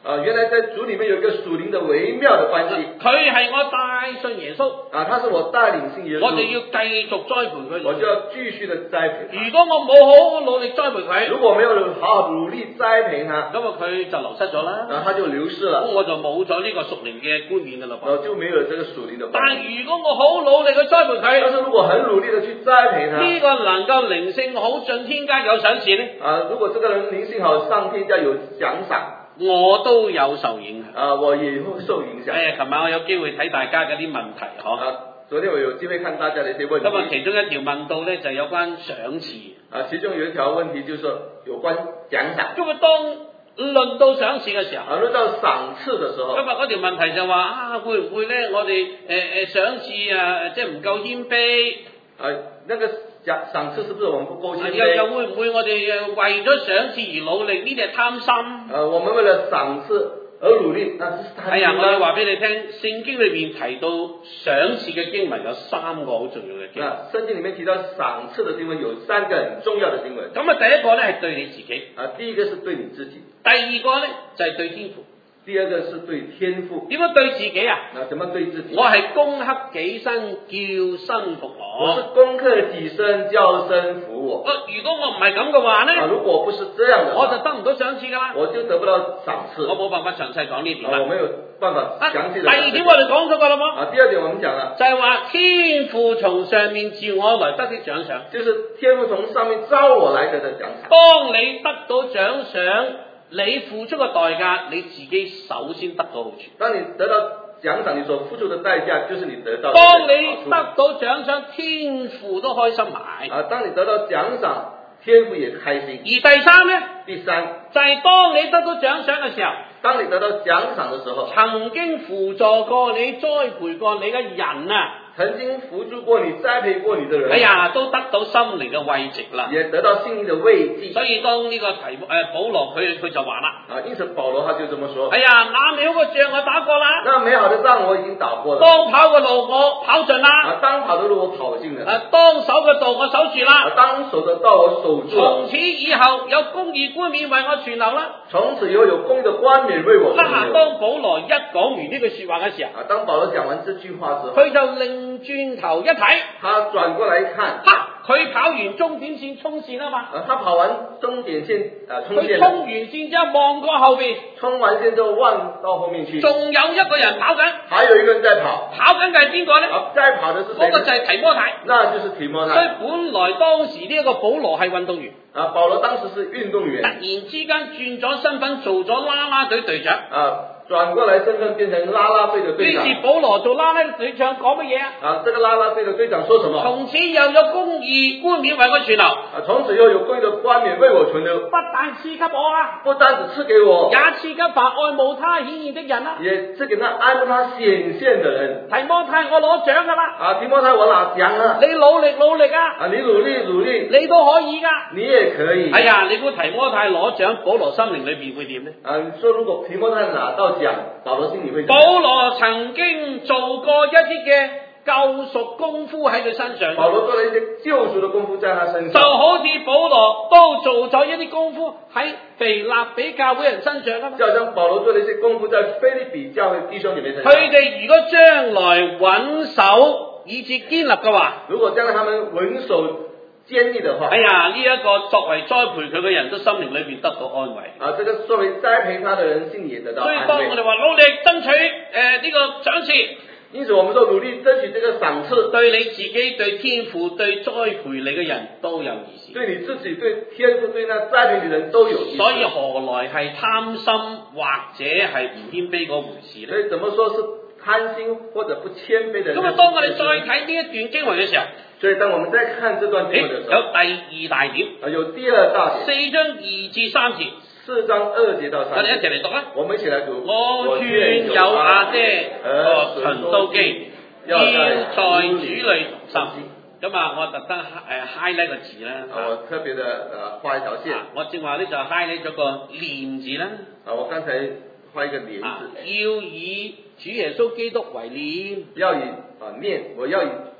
原来在主里面有一个屬靈的微妙的關係。
佢係我帶信耶穌，
他是我帶領信耶穌。
我哋要繼續栽培佢。
我就要繼續的栽培他。
如果我冇好好努力栽培佢，
如果沒有好好努力栽培他，
咁佢就流失咗啦。
他就流失了。
咁我就冇咗呢個屬靈嘅冠冕噶啦噃。
就沒有這個屬靈的冠冕。
但係如果我好努力去栽培佢，
但是如果很努力的去栽培他，
呢個能夠靈性好進天家有賞賜咧。
如果這個人靈性好上天家有獎賞，
我都有受影響。
我也會受影響。
琴晚我有機會睇大家嗰啲問題，
昨天我有機會看大家的一些問題。
咁其中一條問到咧就有關賞賜。
其中有一條問題就是有關獎賞。
咁啊，當論到賞賜嘅時候，
論到賞賜的時候，
咁啊嗰條問題就話會唔會咧？我哋賞賜即係唔夠謙卑。
那個賞賜是不是我們不夠謙卑？
又會唔會我哋為咗賞賜而努力？呢啲係貪心。
我們為了賞賜而努力，那是貪心。
我要話俾你聽，聖經裏面提到賞賜嘅經文有3個好重要嘅經文。
聖經裏面提到賞賜的經文有3個很重要的經文。
咁啊，第一個咧係對你自己。
第一個是對你自己。
第二個咧就係對天父。
第二個是對天父。
點樣對自己啊？
怎麼對自己？
我係攻克己身，叫身服我。
我是攻克己身，叫身服我。
如果我唔係咁嘅話咧，
如果不是這樣的話，
我就得唔到賞賜噶啦。
我就得不到賞賜。
我冇辦法詳細講呢點啦。
我沒有辦法詳細的。
第二點我哋講咗噶啦嘛。
第二點我們講啦，
就係話天父從上面召我來得的獎賞。
就是天父從上面召我來得的獎賞。
當你得到獎賞，你付出嘅代價，你自己首先得到好處。
當你得到獎賞，你所付出的代價就是你得到。
當你得到獎賞，天父都開心埋。
當你得到獎賞，天父也開心。
而第三呢？
第三
就係當你得到獎賞嘅時候，
當你得到獎賞嘅時候，
曾經輔助過你、栽培過你嘅人啊。
曾經扶助過你、栽培過你的人，
都得到心靈嘅慰藉啦，
也得到心靈的慰藉。
所以當呢個題目保羅佢就話啦，
因此保羅他就這麼說，
那美好嘅仗我打過啦，
那美好的仗我已經打過了，
當跑嘅路我跑盡啦，
當跑的路我跑盡了，
當守嘅道我守住啦，
當守的道我守住了，
從此以後有公義冠冕為我存留啦，
從此以後有公義的冠冕為我存留。
當保羅一講完呢句說話嘅時候，
當保羅講完這句話之後，
佢就擰轉頭一睇，
他轉過來一看，
佢跑完終點線衝線啊嘛，
他跑完終點線衝線，
佢衝完線之後望過後邊，
衝完線之後望到後面去，
仲有一個人跑緊，
還有一個人在跑，
跑緊嘅係邊個咧？
在跑的是誰？
嗰個就係提摩太，
那就是提摩太。
所以本來當時呢一個保羅係運動員，
保羅當時是運動員，
突然之間轉咗身份做咗啦啦隊隊長，
轉過來身份變成啦啦隊的隊長。
於是保羅做啦啦隊長講乜嘢啊？
這個啦啦隊的隊長說什麼？
從此又有公義冠冕為我存留。
從此又有公義的冠冕為我存留。
不但賜給我啊，
不單只賜給我，
也賜給凡愛慕他顯現的人啊。
也賜給那愛慕他顯現的人。
提摩太，我攞獎噶啦。
提摩太，我拿獎啦。
你努力啊！
你努力，
你都可以噶。
你也可以。
你估提摩太攞獎，保羅心靈裏邊會點呢？
你說如果提摩太拿到獎，保羅心裡會點？
保羅曾經做過一啲嘅救贖功夫喺佢身上。
保羅做了一些救贖的功夫在他身上。
就好似保羅都做咗一啲功夫喺腓立比教會人身上啊嘛。
就好像保羅做了一些功夫在腓立比教會弟兄裡面身上。
佢哋如果將來穩守以致堅立嘅話，
如果將來他們穩守堅立的話，
呢一個作為栽培佢嘅人都心靈裏邊得到安慰。
這個作為栽培他的人心裡也得到安慰。
所以當我哋話努力爭取呢個賞賜，
因此我們說努力爭取這個賞賜，
對你自己、對天父、對栽培你嘅人都有意思。
對你自己、對天父、對那栽培你的人都有意思。
所以何來係貪心或者係唔謙卑嗰回事呢？
所以怎麼說是貪心或者不謙卑的人？
咁當我哋再睇呢一段經文嘅時候，
所以當我們再看這段經文的時候，
有第二大點，
有第二大點
4章2至3節
，4章2節到3節，
我哋一齊嚟讀啦。
我們一起來讀。
我勸有阿姐和循都基要在主裏同心。咁我特登highlight 個字啦。
我特別的畫一條線。我
正話呢就 highlight 咗個念字啦。
我剛才畫一個念字。
要以主耶穌基督為念。
要以念，我要以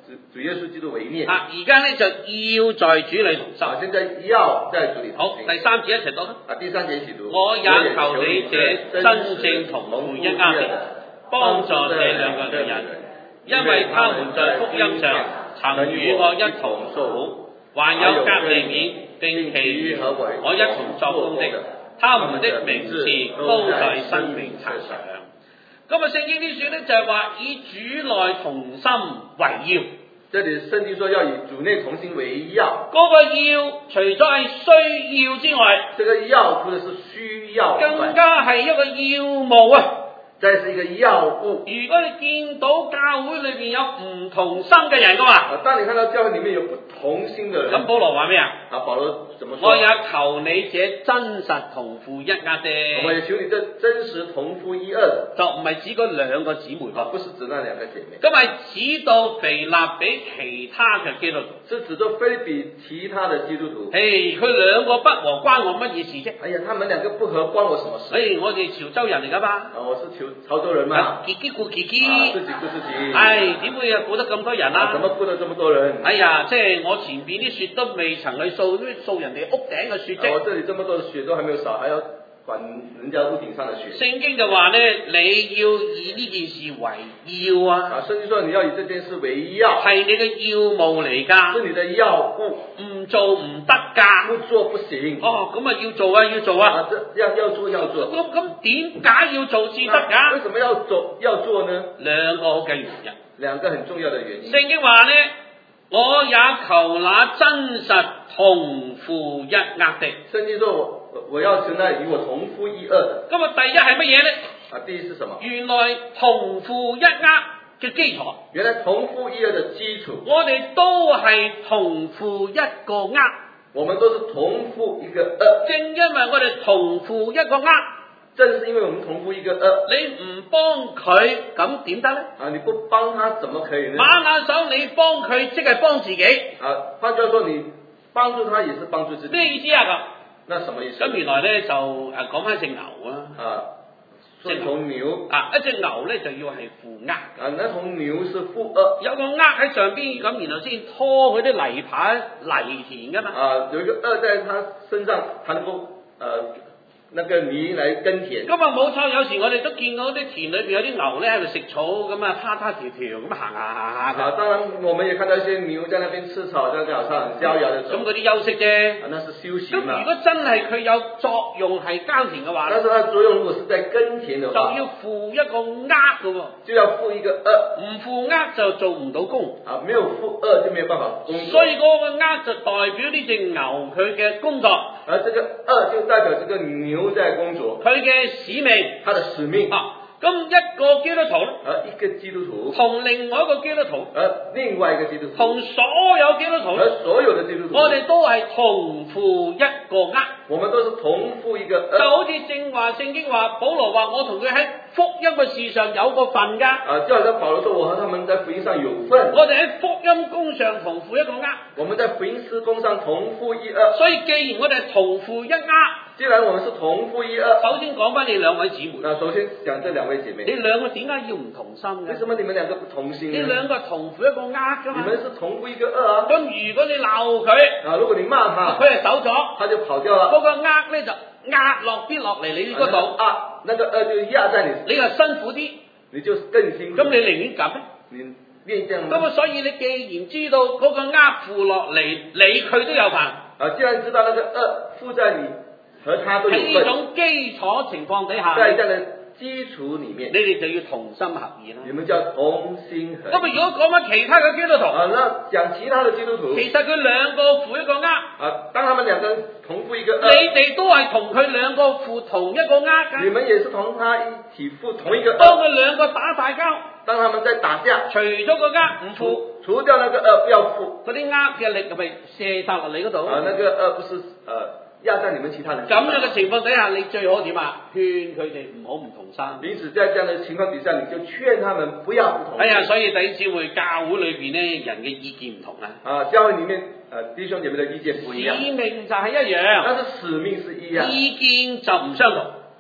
主耶穌基督為念。
而家咧就要在主裏同心。
現在要在主裏同
好，
心。
第3節一齊讀啦。
第3節一起讀。
我也求你這真正同負一軛的，幫助這兩個女人，因為他們在福音上曾與我一同受苦，還有革利免並其餘我一同作工的，他們的名字都在生命冊上。咁啊，聖經呢書咧就係話以主內同心為要。
這裏聖經說要以主內同心為要。
嗰個要除咗係需要之外，
這個要除了是需要，
更加係一個要務啊！
這是一個要務。
如果你見到教會裏邊有唔同心嘅人嘅話，
當你看到教會裏面有不同心嘅人，
咁保羅話咩啊？
保羅怎麼說？
我也求你這真實同負一軛的。
我也求你這真實同負一軛的。
就唔係指嗰兩個姊妹噃，
不是指那兩個姐妹。
咁係指到腓立比其他嘅基督徒。
是指到腓立比其他的基督徒。
佢兩個不和關我乜嘢事啫？
哎呀，他們兩個不和關我什麼事？
我哋潮州人嚟噶嘛？
我是潮州人嘛。
自己顧自己，
自己顧自己。
點會顧得咁多人啊？
怎麼顧得這麼多人？
即係我前邊啲雪都未曾去掃人哋屋頂嘅雪啫。
我這裏這麼多的雪都還沒有掃，還要管人家屋頂上的雪。
聖經就話咧，你要以呢件事為要啊。
聖經說你要以這件事為要。
係你嘅要務嚟㗎。
是你的要務。
唔做唔得㗎。
不做不行。
咁啊要做啊要做啊。
要做要做。
咁點解要做至得㗎？
為什麼要做呢？
兩個好嘅原因。
兩個很重要的原因。
聖經話咧，我也求那真實同負一軛的。
聖經說我要求那與我同負一軛的。
咁啊，第一係乜嘢咧？
第一是什麼？
原來同負一軛嘅基礎。
原來同負一軛的基礎。
我哋都係同負一個軛。
我們都是同負一個軛。
正因為我哋同負一個軛。
正是因為我們同負一個軛，
你唔幫佢咁點得咧？
你不幫他怎麼可以呢？
馬眼手你幫佢即係幫自己。
換句話說，你幫助他也是幫助自己。
咩意思啊？咁？
那什麼意思？
咁原來咧就講翻隻牛啊。
一頭牛。
一隻牛咧就要係負軛。
那頭牛是負軛。
有個軛喺上邊，咁然後先拖佢啲泥耙犁田噶嘛。
有一個軛在他身上，他能夠那個泥來耕田。
咁啊冇錯，有時我哋都見到啲田裏邊有啲牛咧喺度食草，咁啊攤條咁行下。
當然我們也看到一些牛在那邊吃草，在草上很逍遙的走。
咁嗰啲休息啫。
那是休息嘛。
咁如果真係佢有作用係耕田嘅話，
但是它作用如果是在耕田嘅話，
就要負一個軛嘅喎。
就要負一個軛。
唔負軛就做唔到工。
沒有負軛就沒有辦法工作。
所以嗰個軛就代表呢隻牛佢嘅工作。
而這個軛就代表這個牛在工作。
佢嘅使命。
他的使命。
咁一個基督徒，
一個基督徒
同另外一個基督徒，
另外一個基督徒，
同所有基督徒，
所有的基督徒，
我哋都係同負一個軛。
我們都是同負一個軛。
就好似正話聖經話，保羅話我同佢喺福音嘅事上有個份㗎。
就好像保羅說我和他們在福音上有份。
我哋喺福音工上同負一個軛。
我們在福音事工上同負一軛。
所以既然我哋同負一軛，
既然我們是同負一軛，
首先講翻你兩位姊妹。
首先講這兩位姐妹。
你兩個點解要唔同心嘅？
為什麼你們兩個不同心呢？
你兩個同負一個軛㗎嘛？
你們是同負一個軛啊。
咁如果你鬧佢，
如果你罵他，
佢係走咗，
他就跑掉了。
嗰個軛咧就壓落啲落嚟你嗰度。
那個軛就壓在你。
你又辛苦啲，
你就更辛苦。
咁你寧願咁咩？
你願意這樣嗎？
咁所以你既然知道嗰個軛負落嚟，理佢都有份。
既然知道那個軛負在你和他都有份。
喺呢種基礎情況底下，
在這樣的基礎裡面，
你哋就要同心合意啦。
你們叫同心合意。
咁如果講翻其他嘅基督徒，
那講其他的基督徒，
其實佢兩個負一個軛。
當他們兩個人同負一個軛，
你哋都係同佢兩個負同一個軛㗎。
你們也是同他一起負同一個軛。
當佢兩個打大交，
當他們在打架，
除咗個軛唔負，
除掉那個軛不要負，
嗰啲軛嘅力係咪射殺落你嗰度？
那個軛不是壓在你們其他人。
咁樣嘅情況底下，你最好點啊？勸佢哋唔好唔同心。
彼此在這樣的情況底下，你就勸他們不要不同心。
所以弟兄姊妹，教會裏邊咧，人嘅意見唔同啊。
教會裡面弟兄姐妹的意見不一樣。
使命就係一樣，
但是使命是一樣。
意見就唔相同。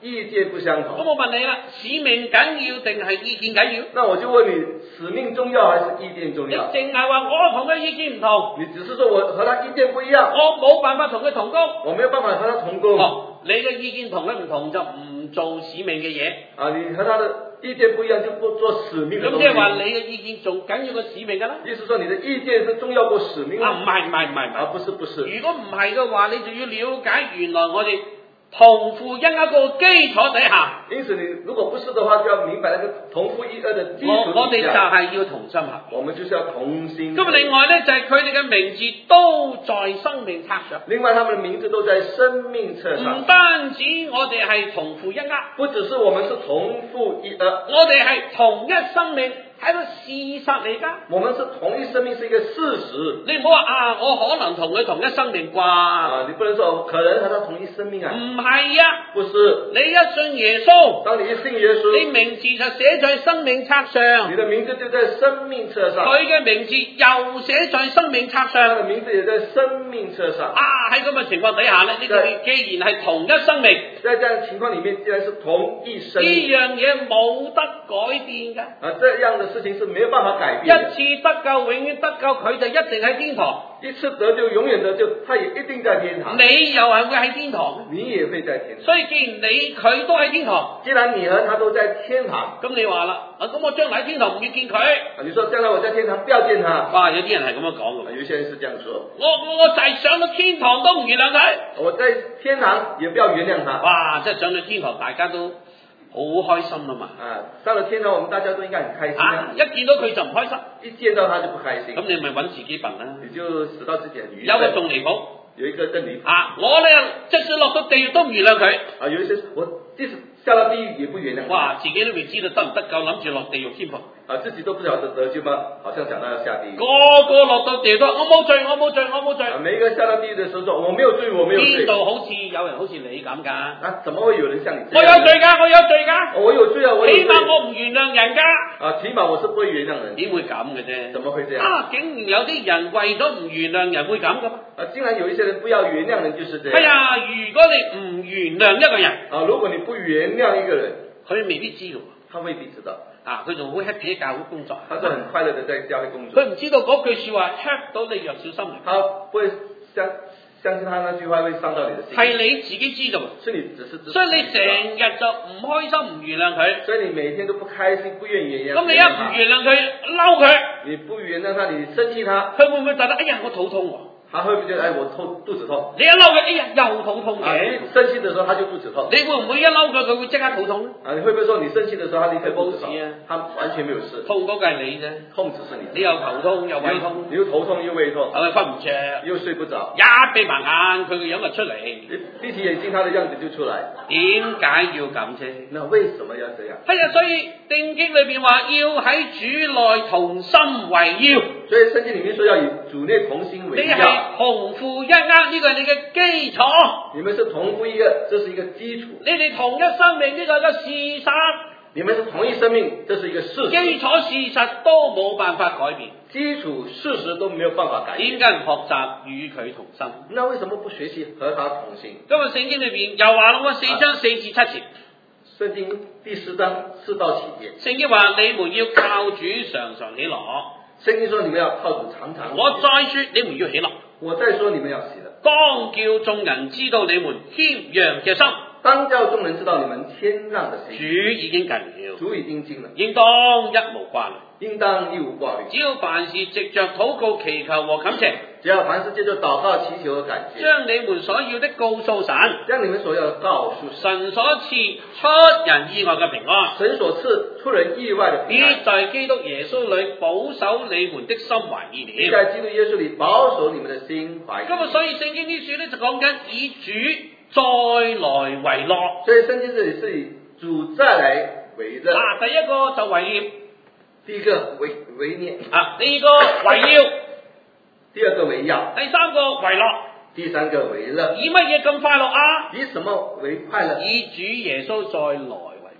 意見不相
咁
同。
我問你啦，使命緊要定係意見緊要？
那我就問你，使命重要還是意見重
你
要？
淨係話我同佢意見唔同，
你只是說我和他意見不一樣，
我冇辦法同佢同工。
我沒有辦法和他同工。
哦，你嘅意見同佢唔同就唔做使命嘅嘢。
你和他的意見不一樣就不做使命的東西。
咁即係話你嘅意見仲緊要過使命㗎啦？
意思說你的意見是重要過使命
唔係。
不是。
如果唔係嘅話，你就要了解原來我哋同父一軛個基礎底下。
因此你如果不是的話，就要明白那個同父一軛的基礎底下。
我哋就係要同心合。
我們就是要同心。
咁另外咧就係佢哋嘅名字都在生命冊上。
另外，他們的名字都在生命冊上。
唔單止我哋係同父一軛，
不只是我們是同父一軛，
我哋係同一生命，係個事實嚟㗎。
我們是同一生命，是一個事實。
你唔好話我可能同佢同一生命啩？
你不能說可能和他同一生命啊。
唔係啊，
不是。
你一信耶穌，
當你一信耶穌，
你名字就寫在生命冊上。
你的名字就在生命冊上。
佢嘅名字又寫在生命冊上。
他的名字也在生命冊上。
喺咁嘅情況底下咧，呢個既然係同一生命，
在這樣的情況裡面，既然是同一生命，
呢樣嘢冇得改變㗎。
這樣的事情是沒有辦法改變的。
一次得救，永遠得救，佢就一定喺天堂。
一次得救，永遠得救，他也一定在天堂。
你又係會喺天堂，
你也會在天堂。
所以既然你佢都喺天堂，
既然你和他都在天堂，
咁你話啦，咁我將來喺天堂唔要見佢。
你說將來我在天堂不要見他。
哇，有啲人係咁樣講嘅。
有些人是這樣說。
我就係上到天堂都唔原諒佢。
我在天堂也不要原諒他。
哇，即係上到天堂大家都好開心啊嘛。
上了天堂我們大家都應該很開心。
一見到佢就唔開心。
一見到他就不開心。
咁你咪揾自己笨啦。
你就使到自己很愚
笨。有個仲離譜。
有一個更離譜。
我咧即使落到地獄都唔原諒佢。
有一些我即使下到地獄也不原諒。
哇，自己都未知道得唔得救，諗住落地獄添噃。
自己都不曉得得救嗎？好像想到要下地獄。
個個落到地獄都我冇罪。
每一個下到地獄的時候說我沒有罪。
邊度好似有人好似你咁㗎？
怎麼會有人像你這樣？
我有罪㗎。
我有罪啊！
起碼我唔原諒人㗎。
起碼我是不會原諒人。
點會咁嘅啫？
怎麼會這樣？
竟然有啲人為咗唔原諒人會咁㗎嘛？
竟然有一些人不要原諒人，就是這樣。
如果你唔原諒一個人，
如果你不原諒一個人，
佢未必知道。
他未必知道。
佢仲好 happy 喺教會工作。
他是很快樂的在教會工作。
佢唔知道嗰句説話 hurt 到你弱小心靈。
他不會相信他那句話會傷到你的心。
係你自己知道。
所以你只是知道。
所以你成日就唔開心，唔原諒佢。
所以你每天都不開心，不願意原諒。
咁你一唔原諒佢，嬲佢。
你不原諒他，你生氣他。
佢會唔會覺得哎呀我肚痛喎？
他會不會覺得我肚子痛？
你一嬲佢，哎呀又肚痛嘅。
生氣的時候他就肚子痛。
你會唔會一嬲佢，佢會即刻肚痛咧？
你會不會說你生氣的時候他立刻肚子痛？
冇事啊，
他完全沒有事。
痛嗰個係你啫，
痛只是你。
你又頭痛又胃痛，
你又頭痛又胃痛，
係咪瞓唔着？
又睡不着。
一閉埋眼，佢個樣就出嚟。
閉起眼睛，他的樣子就出來。
點解要咁啫？
那為什麼要這樣？
係啊，所以聖經裏邊話要喺主內同心為要。
所以聖經裡面說要與主內同心為要。
你係同父一軛，呢個係你嘅基礎。
你們是同父一軛，這是一個基礎。
你哋同一生命，呢個係個事實。
你們是同一生命，這是一個事實。
基礎事實都冇辦法改變。
基礎事實都沒有辦法改變。
點解唔學習與佢同心？
那為什麼不學習和他同心？
今日聖經裏邊又話咯，4章4至7節。
聖經第4章4到7節。
聖經話你們要靠主常常喜樂。
聖經說你們要靠主常常。
我再說你們要喜樂。
我再說你們要喜樂。
當叫眾人知道你們謙讓嘅心。
當叫眾人知道你們謙讓的心。
主已經近了。
主已經近了。
應當一無掛慮。
應當一無掛慮。
只要凡事藉着禱告、祈求和感謝。
只要凡事藉着禱告、祈求和感謝。
將你們所要的告訴神。
將你們所要的告訴神。
神所賜出人意外嘅平安。
神所賜出人意外的平安。
必在基督耶穌裏保守你們的心懷意念。
必在基督耶穌裏保守你們的心懷意念。
咁所以聖經呢書咧就講緊以主再來為樂。
所以聖經這裏是以主再來為樂。
第一個就為念。
第一個為念。
第二個為要。
第二個為要。
第三個為樂。
第三個為樂。
以乜嘢咁快樂啊？
以什麼為快樂？
以主耶穌再來為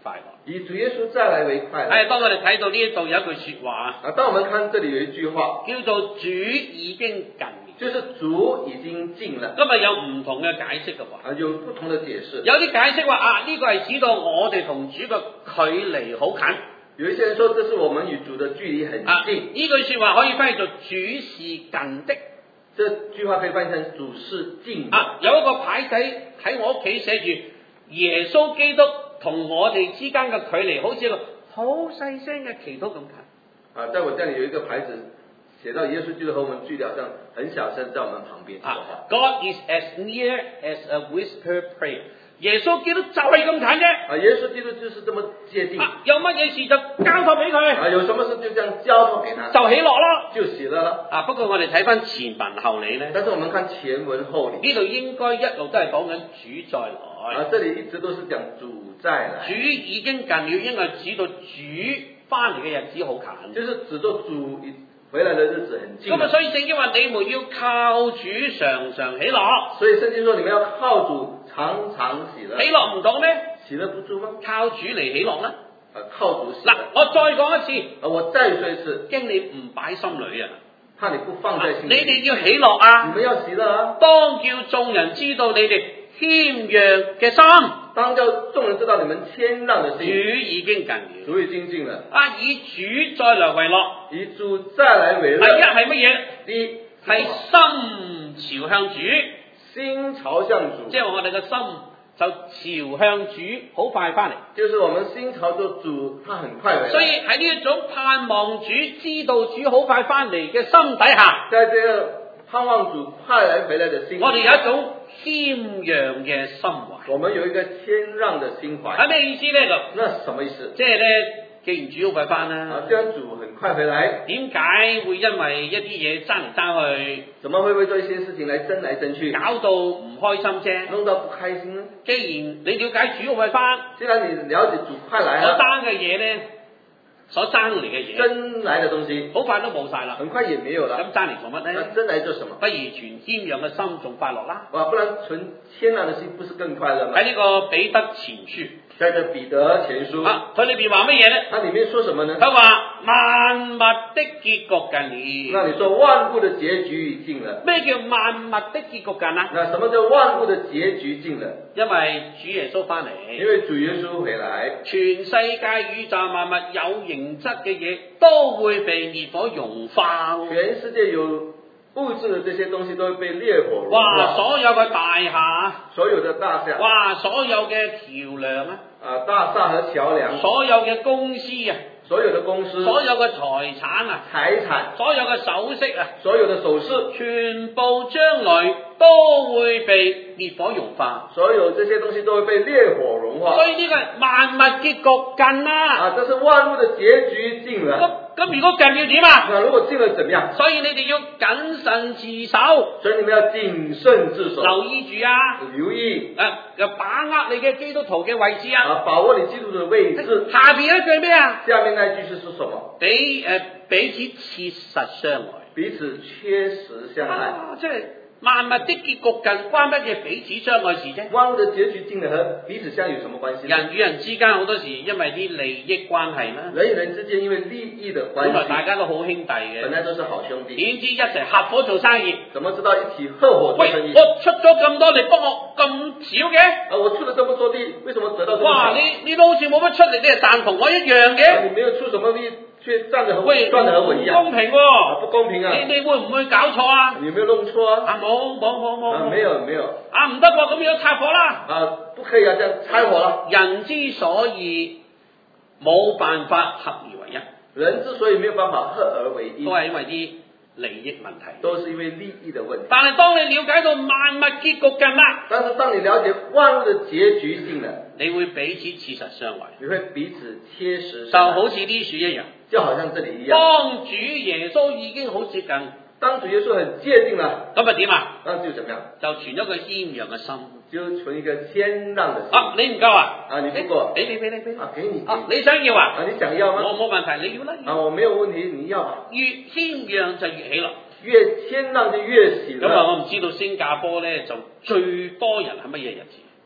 快樂。
以主耶穌再來為快樂。
當我哋睇到呢度有一句説話
啊，當我們看這裡有一句話，
叫做主已經近了，
就是主已經近了。
今日有唔同嘅解釋嘅喎。
啊，有不同的解釋。
有啲解釋話呢個係指到我哋同主嘅距離好近。
有一些人說，這是我們與主的距離很近。
呢句説話可以翻譯做主是近的。
這句話可以翻譯成主是近的。
有一個牌仔喺我屋企寫住耶穌基督同我哋之間嘅距離，好似一個好細聲嘅祈禱咁近。
啊，在我家裡有一個牌子，寫到耶穌基督和我們距離好像很小聲，在我們旁邊。
God is as near as a whisper prayer。耶穌基督就係咁近啫。
啊，耶穌基督就是這麼接近。
有乜嘢事就交託俾佢。
啊，有什麼事就這樣交託給他。
就喜樂咯。
就喜樂啦。
不過我哋睇翻前文後理咧。
但是我們看前文後理。
呢度應該一路都係講緊主再來。
啊，這裡一直都是講主再來。
主已經近了，應該指到主翻嚟嘅日子好近。
就是指到主回來的日子很近。
咁所以聖經話你們要靠主常常喜樂。
所以聖經說你們要靠主常常喜樂。
喜樂唔到咩？
喜樂不足嗎？
靠主嚟喜樂啦。
靠主喜樂。
我再講一次。
我再說一次。
驚你唔擺心裏啊！
怕你不放在心裏。
你哋要喜樂啊！
你們要喜樂啊！
當叫眾人知道你哋謙讓嘅心。
當叫眾人知道你們謙讓的心。
主已經近了。
主已經近了。
以主再來為樂。
以主再來為樂。
第一係乜嘢？
第一
係心朝向主。
心朝向主。
即係我哋嘅心就朝向主，好快翻嚟。
就是我們心朝着主，他很快回來。
所以喺呢一種盼望主、知道主好快翻嚟嘅心底下，
在這個盼望主快來回來的心，
我哋有一種謙讓嘅心懷。
我們有一個謙讓的心懷。
係咩意思咧？咁
那什麼意思？
即係咧，既然主好快翻啦，
既然主很快回來，
點解會因為一啲嘢爭嚟爭去？
怎麼會為做一些事情來爭來爭去？
搞到唔開心啫？
弄到不開心呢？
既然你了解主好快翻，
既然你了解主快來
所爭嘅嘢咧，所爭嚟嘅嘢，
爭來的東西，
好快都冇晒啦，
很快也沒有了。
咁爭嚟做乜咧？
爭來做什麼？
不如存謙讓嘅心仲快樂啦。
哇，不然存謙讓的心不是更快樂嗎？
喺呢個彼得前書，
在這彼得前書，
佢裏邊話乜嘢咧？
它裏面說什麼呢？
佢話萬物的結局近了。
那你說萬物的結局已近了。
咩叫萬物的結局近啊？
那什麼叫萬物的結局近了？
因為主耶穌翻嚟。
因為主耶穌回來，
全世界宇宙萬物有形質嘅嘢都會被烈火融化。
全世界有物質的這些東西都會被烈火融化。
哇！所有嘅大廈，
所有的大廈，
哇！所有嘅橋梁啊，
大廈和橋梁，
所有嘅公司啊，
所有的公司，
所有嘅財產啊，
財產，
所有嘅首飾啊，
所有的首飾，
全部將來都會被烈火融化。
所有這些東西都會被烈火融化。
所以呢個萬物結局近啦。
這是萬物的結局近了。
咁如果近要點啊？
那如果近了怎麼樣？
所以你哋要謹慎自守。
所以你們要謹慎自守。
留意住啊！
留意。
又把握你嘅基督徒嘅位置啊！
把握你基督徒嘅位置。
下邊一句咩啊？
下面那句是說什麼？
彼此切實相愛。
彼此切實相愛。
即係萬物的結局近，關乜嘢彼此相愛事啫？
萬物的結局近了和彼此相愛有什麼關係？
人與人之間好多時因為啲利益關係啦。
人與人之間因為利益的關係，
本來大家都好兄弟嘅，
本來都是好兄弟。
點知一齊合夥做生意？
怎麼知道一起合夥做生意？
我出咗咁多力，幫我咁少嘅？
我出了這麼多力，為什麼得到這麼少？
哇！你都好似冇乜出力，你係賺同我一樣嘅。
你沒有出什麼力，卻賺得賺得和我一樣。
不公平喎！
不公平啊！
你會唔會搞錯啊？
你有沒有弄錯啊？
冇。
沒有。
唔得喎，咁要拆夥啦。
不可以啊，這樣拆夥啦。
人之所以冇辦法合而為一，
人之所以沒有辦法合而為一，
都係因為啲利益問題，
都是因為利益的問題。
但係當你了解到萬物結局近啦，
但是當你了解萬物的結局近了，
你會彼此切實相愛，
你會彼此切實相愛，
就好似呢樹一樣，
就好像這裡一樣。
當主耶穌已經好接近，
當主耶穌很接近了，
咁啊點啊？
那就怎麼樣？
就存一個謙讓嘅心，
就存一個謙讓的心。
你唔夠啊？
你不夠，
俾你。
給你。
你想要啊？
你想要嗎？
我冇問題，你要啦。
我沒有問題，你要吧。
越謙讓就越喜樂，
越謙讓就越喜樂。
咁我唔知道新加坡咧就最多人係乜嘢日子？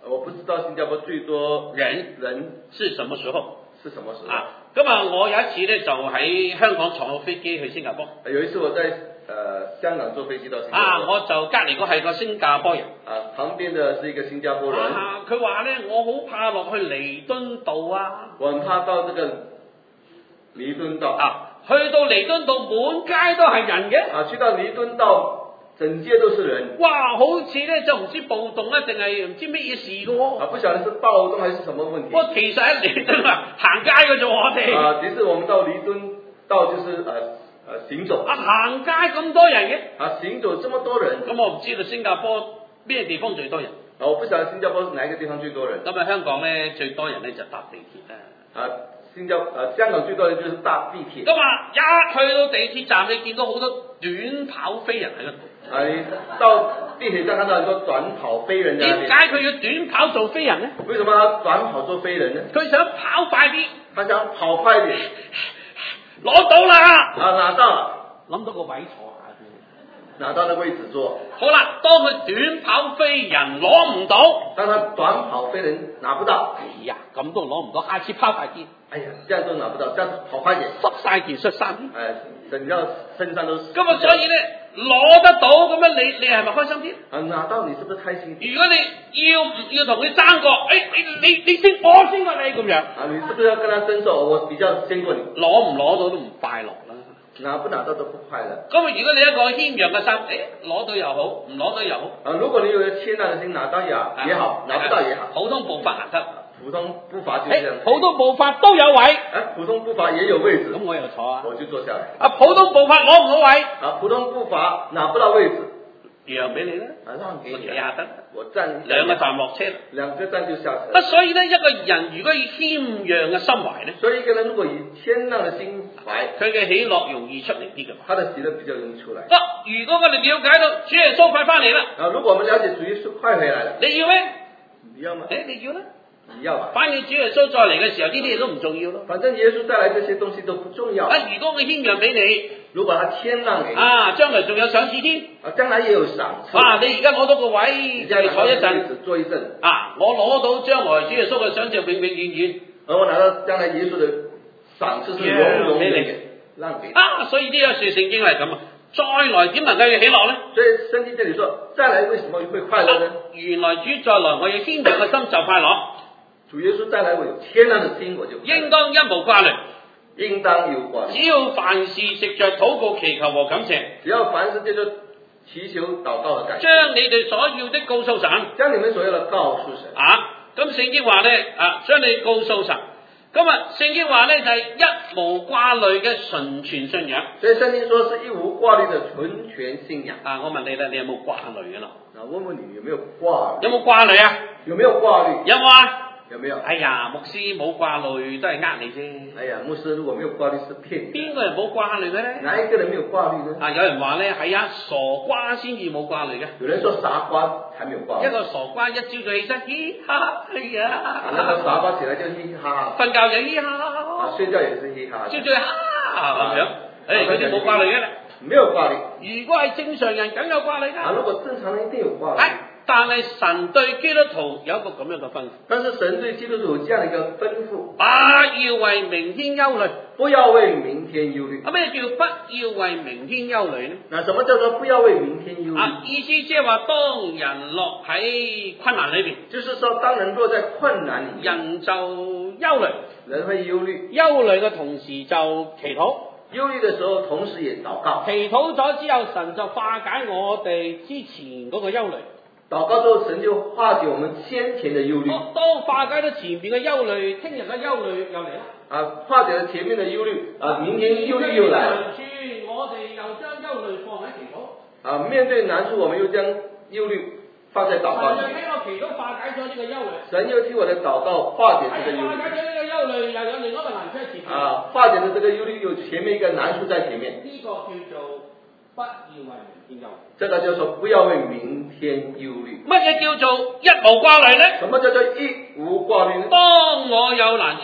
我不知道新加坡最多
人是什麼時候？
是什麼時候？
咁啊，我有一次咧就喺香港坐飛機去新加坡。
有一次我在香港坐飛機到新加坡。
我就隔離個係個新加坡人。
旁邊的是一個新加坡人。
佢話咧，我好怕落去彌敦道啊。
我很怕到這個彌敦道。
去到彌敦道滿街都係人嘅。
去到彌敦道。整街都是人，
哇！好似咧就唔知暴動啊，定係唔知咩嘢事嘅喎。
不曉得是暴動還是什麼問題。
不過其實喺彌敦行街嘅啫，我哋。
其實我們到彌敦道就是行走。
行街咁多人嘅。
行走這麼多人。
咁我唔知道新加坡咩地方最多人。
我不曉得新加坡哪一個地方最多人。
咁香港咧最多人咧就搭地鐵啦。
香港最多人就是搭地鐵。
咁一去到地鐵站，你見到好多短跑飛人喺度。
你到地鐵站看到很多短跑飛人。
點解佢要短跑做飛人呢？
為什麼他短跑做飛人呢？
佢想跑快啲。
他想跑快啲。
攞到啦！
拿到了。
諗到個位坐下先。
拿到個位置坐。
好啦，當佢短跑飛人攞唔到，
當他短跑飛人拿不到。
哎呀，咁都攞唔到，下次跑快啲。
哎呀，這樣都拿不到，這樣跑快點。
濕晒件恤衫。
整個身上都。
咁啊，所以咧攞得到咁樣，你係咪開心啲？
拿到你是不是開心？
如果你要同佢爭過，你先我先過你咁樣。
你是不是要跟他爭手？我比較先過你。
攞唔攞到都唔快樂啦。
拿不拿到都不快樂。
咁如果你一個謙讓嘅心，攞到又好，唔攞到又好。
如果你有個謙讓嘅心，拿到也好，拿不到也好。
普通步伐得。
普通步伐就這樣。
普通步伐都有位。
普通步伐也有位置。
咁我又坐啊。
我就坐下來。
普通步伐攞唔到位。
普通步伐拿不到位置。
讓俾你啦。
讓給你。
企下得。
我站。
兩個站落車。
兩個站就下車。
所以咧，一個人如果以謙讓嘅心懷咧，
所以一個人如果以謙讓嘅心懷，
佢嘅喜樂容易出嚟啲嘅。
他的喜樂比較容易出來。
如果我哋了解到主耶穌快翻嚟啦，
如果我們了解主耶穌快回來了，
你要咩？
你要嗎？
你要啦。
你要吧。
反正主耶穌再嚟嘅時候，呢啲嘢都唔重要咯。
反正耶穌再來，這些東西都不重要。
如果佢謙讓俾你，
如果他謙讓給你，
將來仲有賞賜添。
將來也有賞賜。
你而家攞到個位，你坐一陣，
坐一陣。
我攞到將來主耶穌嘅賞賜永永遠遠。
我拿到將來耶穌的賞賜是永永遠遠讓給。
所以呢個說聖經係咁啊，再來點能夠要喜樂呢？
所以聖經這裡說，再來為什麼會快樂呢？
原來主再來，我要謙讓嘅心就快樂。
主耶穌再來，我有謙讓的心，我就
應當一無掛慮，
應當有掛慮。
只要凡事藉着禱告、祈求和感謝，
只要凡事藉着祈求、禱告和感謝，
將你哋所要的告訴神，
將你們所要的告訴神。
咁聖經話咧，將你告訴神。咁聖經話咧就係一無掛慮嘅純全信仰。
所以聖經說是一無掛慮的純全信仰。
我問你啦，你有冇掛慮啊？
問問你有沒有掛慮？
有冇掛慮啊？
有沒有掛慮？
有冇啊？
有沒有？
哎呀，牧師冇掛慮都係你啫。
哎呀，牧師如果沒有掛慮是騙你。邊
個人冇掛慮嘅咧？
哪一個人沒有掛慮呢？
有人話咧，係傻瓜先至冇掛慮嘅。
有人說傻瓜才沒有掛慮。
一個傻瓜一朝早起身，嘻哈，哎呀！
那個傻瓜起來就嘻哈。
瞓覺就嘻哈。
睡覺也是嘻哈。
朝早哈咁樣。嗰啲冇掛慮嘅啦。
沒有掛慮。
如果係正常人，梗有掛慮㗎。
如果正常人一定有掛慮。
但係神對基督徒有一個咁樣嘅吩咐。
但是神對基督徒這樣一個吩咐，
要為明天憂慮，
不要為明天憂慮。
咩叫不要為明天憂慮呢？
那什麼叫做不要為明天憂慮？
意思即係話當人落喺困難裏邊，
就是說當人落在困難裏，
人就憂慮，
人會憂慮，
憂慮嘅同時就祈禱。
憂慮的時候，同時也禱告。
祈禱咗之後，神就化解我哋之前嗰個憂慮。
禱告之後，神就化解我們先前的憂慮。
當化解咗前面嘅憂慮，聽日嘅憂慮又嚟啦。
化解咗前面的憂慮，明天憂慮又來了。
我哋又將憂慮放喺祈禱。
面對難處，我們又將憂慮放在禱告裏。
神又聽我祈禱化解咗呢個憂慮。
神又聽我的禱告化解這個憂慮。
化解咗呢個憂慮，又有另一個難處喺前面。
化解咗這個憂慮，有前面一個難處在前面。
呢個叫做不要為明天憂慮。
這個叫做不要為明天憂慮。
乜嘢叫做一無掛慮呢？
什麼叫做一無掛慮呢？
當我有難處，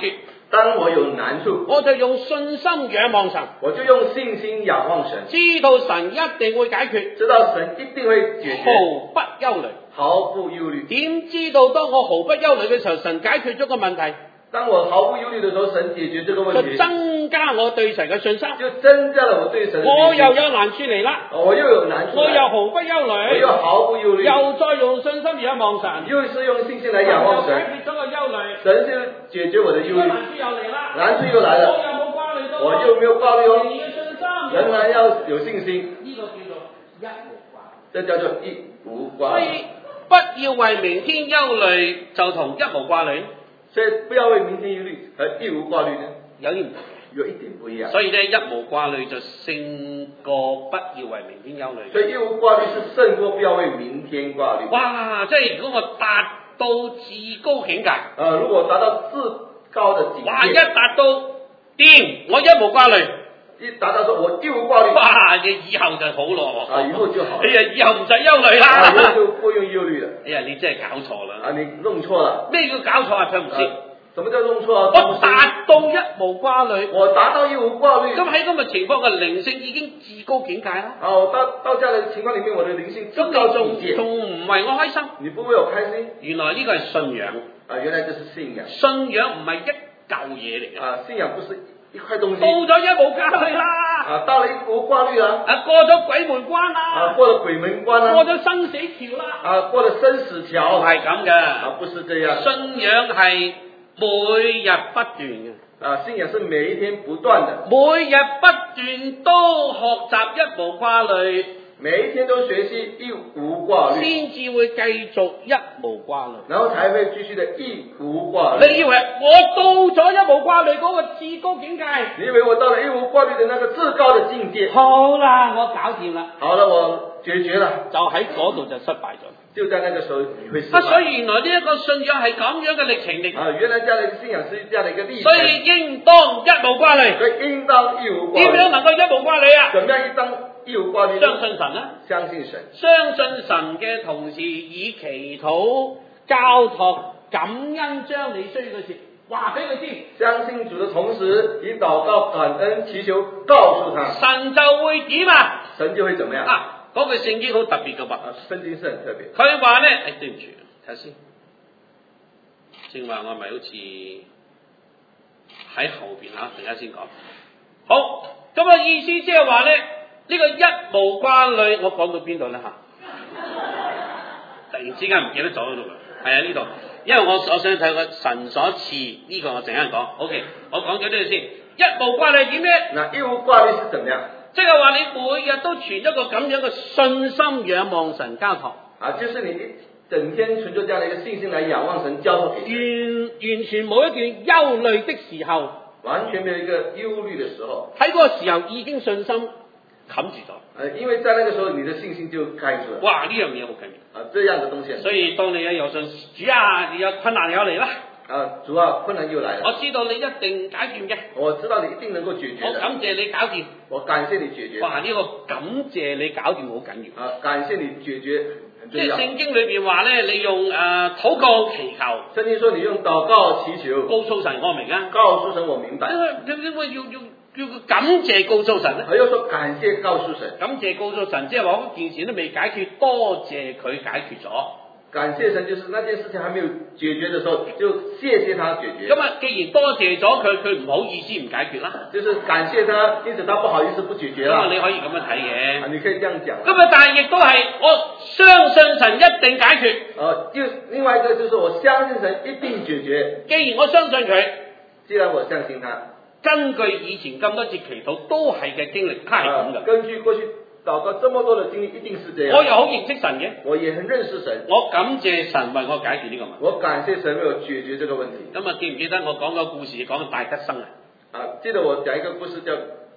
當我有難處，
我就用信心仰望神，
我就用信心仰望神，
知道神一定會解決，
知道神一定會解決，
毫不憂慮。
毫不憂慮。
點知道當我毫不憂慮嘅時候，神解決咗個問題，
當我毫不憂慮的時候，神解決這個問
就
題，
增加我對神嘅信心。
就增加了我對神的信心。
我又有難處嚟啦，
我又有難處，
我又毫不憂
我
慮，
又毫不憂慮，
又再用信心仰望神，
又是用信心來仰望神，
解決咗個憂慮，
神就解決我的憂慮。
難處又嚟啦，
難處又來了，
我又冇掛慮到，
我又沒有掛慮哦，
你嘅信心，
仍然要有信心，
呢個叫做一無掛慮。
這叫做一無掛慮。
所以不要為明天憂慮，就同一無掛慮
所以不要為明天憂慮和一無掛慮呢，
有啲唔同。
有一點不一樣。
所以咧，一無掛慮就勝過不要為明天憂慮。
所以一無掛慮是勝過不要為明天掛慮。
哇！即係如果我達到至高境界，
如果達到至高的境界，
哇！一達到掂，我一無掛慮，
一達到說我一無掛慮，
哇！以後就好咯。
以後就好。
哎呀，以後唔使憂慮啦。
以後就不用憂慮了。
哎呀，你真係搞錯啦。
你弄錯了。
咩叫搞錯啊？佢唔知。
什麼叫弄錯啊？
我達到一無掛慮，
我達到一無掛慮。
咁喺咁嘅情況嘅靈性已經至高境界啦。
我到這樣嘅情況裏面，我的靈性至高境界。
仲唔為我開心？
你不為我開心？
原來呢個係信仰。
原來這是信仰。
信仰唔係一嚿嘢嚟嘅。
信仰不是一塊東西。
到咗一無掛慮啦。
到了一無掛慮啦。
過咗鬼門關啦。
過了鬼門關啦。
過咗生死橋啦。
過了生死橋。
唔係咁嘅。
不是這樣。
信仰係每日不斷嘅。
信仰是每一天不斷的。
每日不斷都學習一無掛慮。
每一天都學習一無掛慮，
先至會繼續一無掛慮，
然後才會繼續的一無掛慮。
你以為我到咗一無掛慮嗰個至高境界？
你以為我到了一無掛慮的那個至高的境界？
好啦，我搞掂啦。
好了，我解決了。
就喺嗰度就失敗咗。
就在那個時候你會失敗。
所以原來呢一個信仰係咁樣嘅歷程嚟。
原來這樣的一個信仰是這樣的一個歷程。
所以應當一無掛慮。
所以應當一無掛慮。
點樣能夠一無掛慮啊？
怎麼樣應當一無掛慮？
相信神啊！
相信神。
相信神嘅同時，以祈禱、交託、感恩將你需要嘅事話俾佢知。
相信主的同時，以禱告、感恩、祈求告訴他，
神就會點啊？
神就會怎麼樣？
嗰句聖經好特別嘅噃。
聖經是很特別。
佢話咧，對唔住，睇下先。正話我咪好似喺後邊嚇，陣間先講。好，咁嘅意思即係話咧，呢個一無掛慮，我講到邊度咧嚇？突然之間唔記得咗嗰度啦。係啊，呢度，因為我想睇個神所賜呢個，我陣間講。OK，我講咗呢度先。一無掛慮點咧？
嗱，一無掛慮是怎麼樣？
即係話你每日都存一個咁樣嘅信心仰望神交託。
就是你整天存着這樣的一個信心來仰望神交託給神。
完全冇一段憂慮的時候。
完全沒有一個憂慮的時候。
喺嗰個時候已經信心冚住咗。
因為在那個時候你的信心就蓋住了。
哇！呢樣嘢好緊要。
這樣的東西。
所以當你有信主啊，你有困難又嚟啦。
主啊，困難又來了。
我知道你一定解決嘅。
我知道你一定能夠解決。
我感謝你搞掂。
我感謝你解決。
哇！呢個感謝你搞掂好緊要。
感謝你解決很重要。
即係聖經裏邊話咧，你用禱告祈求。
聖經說你用禱告祈求。
告訴神我明啊。
告訴神我明白。
點解要感謝告訴神咧？
佢又說感謝告訴神。
感謝告訴神，即係話嗰件事都未解決，多謝佢解決咗。
感謝神就是那件事情還沒有解決的時候，就謝謝他解決。
咁啊，既然多謝咗佢，佢唔好意思唔解決啦。
就是感謝他，因此他不好意思不解決啦。
你可以咁樣睇嘅。
你可以這樣講。
咁啊，但係亦都係我相信神一定解決。
就另外一個就是我相信神一定解決。
既然我相信佢，
既然我相信他，
根據以前咁多次祈禱都係嘅經歷，他係咁嘅。
根據過去禱告這麼多的經歷，一定是這樣。
我又好認識神嘅，
我也很認識神。
我感謝神為我解決呢個問題。
我感謝神為我解決這個問題。
咁啊，記唔記得我講個故事講到戴德生啊？
記得我講一個故事叫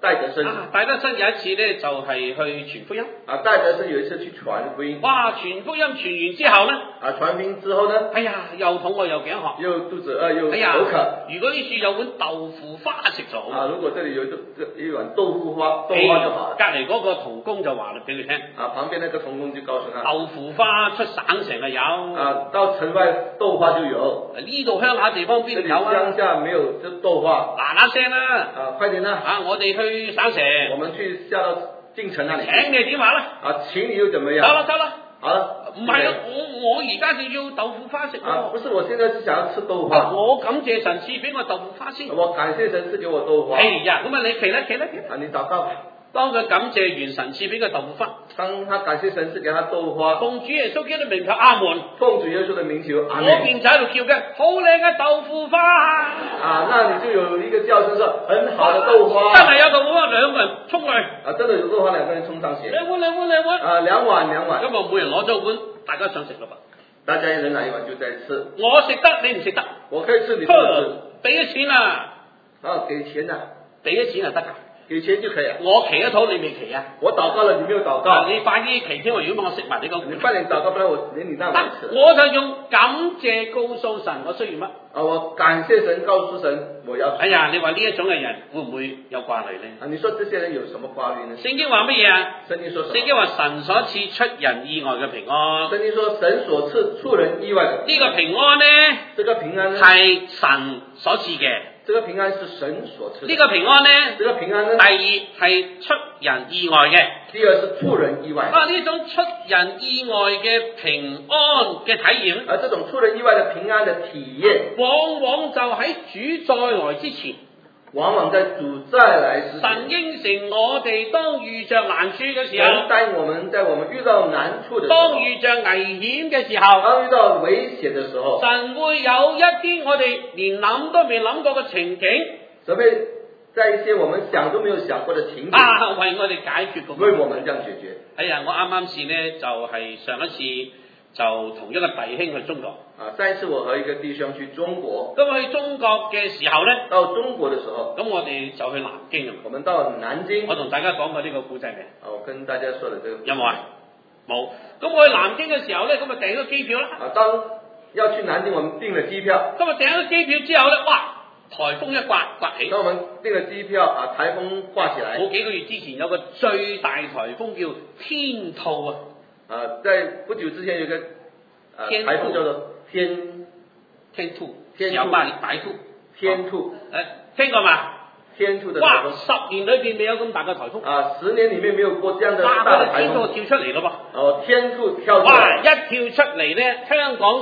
戴德生。
戴德生有一次咧就係去傳福音。
戴德生有一次去傳福音。
哇！傳福音傳完之後咧，
傳福音之後呢，
哎呀，又肚餓又頸渴，
又肚子餓又口渴。
如果呢處有碗豆腐花食就好。
如果這裡有一碗豆腐花就好了。
隔離嗰個童工就話啦俾佢聽。
旁邊那個童工就告訴他，
豆腐花出省城啊有。
到城外豆花就有。
呢度鄉下地方邊有啊？
鄉下沒有這豆花。
嗱聲啦。
快點啦。
我哋去省城。
我們去下到進城那裡。
請你點話啦？
請你又怎麼樣？
走啦。
好了。
唔係啊，我而家就要豆腐花食喎。
不是，我現在是想要吃豆花。
我感謝神賜俾我豆腐花先。
我感謝神賜給我豆花。
哎呀，咁你企啦。
你禱告。
當佢感謝完神賜俾佢豆腐花，
當他感謝神賜給他豆花，
奉主耶穌基督名求阿門。
奉主耶穌的名求阿門。
嗰邊就喺度叫嘅，好靚嘅豆腐花。
那你就有一個叫聲說，很好的豆花。
真係有豆腐花，兩個人衝去。
真的有豆花，兩個人衝上前。
兩碗。
兩碗。
咁啊，每人攞咗碗，大家想食咯噃。
大家一人拿一碗就在吃。
我食得，你唔食得。
我可以吃，你不能吃。
俾咗錢啊！
給錢啊！
俾咗錢就得㗎。
給錢就可以。
我祈咗禱，你未祈啊？
我禱告了，你沒有禱告。
你快啲祈添，如果唔係我食埋你個。
你快點禱告，不然我連你那碗吃。
我就用感謝告訴神，我需要乜？
我感謝神，告訴神我要。
哎呀，你話呢一種嘅人會唔會有掛慮咧？
你說這些人有什麼掛慮呢？
聖經話乜嘢啊？
聖經說什麼？
聖經話神所賜出人意外嘅平安。
聖經說神所賜出人意外嘅。
呢個平安呢？
這個平安呢？
係神所賜嘅。
這個平安是神所賜。
呢個平安呢？
這個平安呢？
第二係出人意外嘅。
第二是出人意外。
呢種出人意外嘅平安嘅體驗。
這種出人意外的平安的體驗，
往往就喺主再來之前。
往往在主再來之前。
神應承我哋當遇着難處嘅時候。
神帶我們在我們遇到難處的時候。
當遇着危險嘅時候。
當遇到危險的時候。
神會有一啲我哋連諗都未諗過嘅情景。
神會在一些我們想都沒有想過的情景。
為我哋解決個問題。
為我們這樣解決。
哎呀，我啱啱試呢，就係上一次就同一個弟兄去中國。
上一次我和一個弟兄去中國。
咁去中國嘅時候呢，
到中國嘅時候，
咁我哋就去南京啊。
我們到南京。
我同大家講過呢個故仔未？
我跟大家說的這個。
有冇啊？冇。咁我去南京嘅時候呢，咁啊訂咗機票啦。
當要去南京，我們訂了機票。
咁啊訂咗機票之後呢，哇！颱風一颳起。
當我們訂了機票，颱風颳起來。
冇幾個月之前有個最大颱風叫天兔啊。
在不久之前有個颱風叫做天兔，
有白兔。
天兔。
聽過嘛？
天兔的。
哇！10年裏邊未有咁大嘅颱風。
10年裡面沒有過這樣的大的颱風。
天兔跳出嚟咯噃。
天兔跳出來。
哇！一跳出嚟呢，香港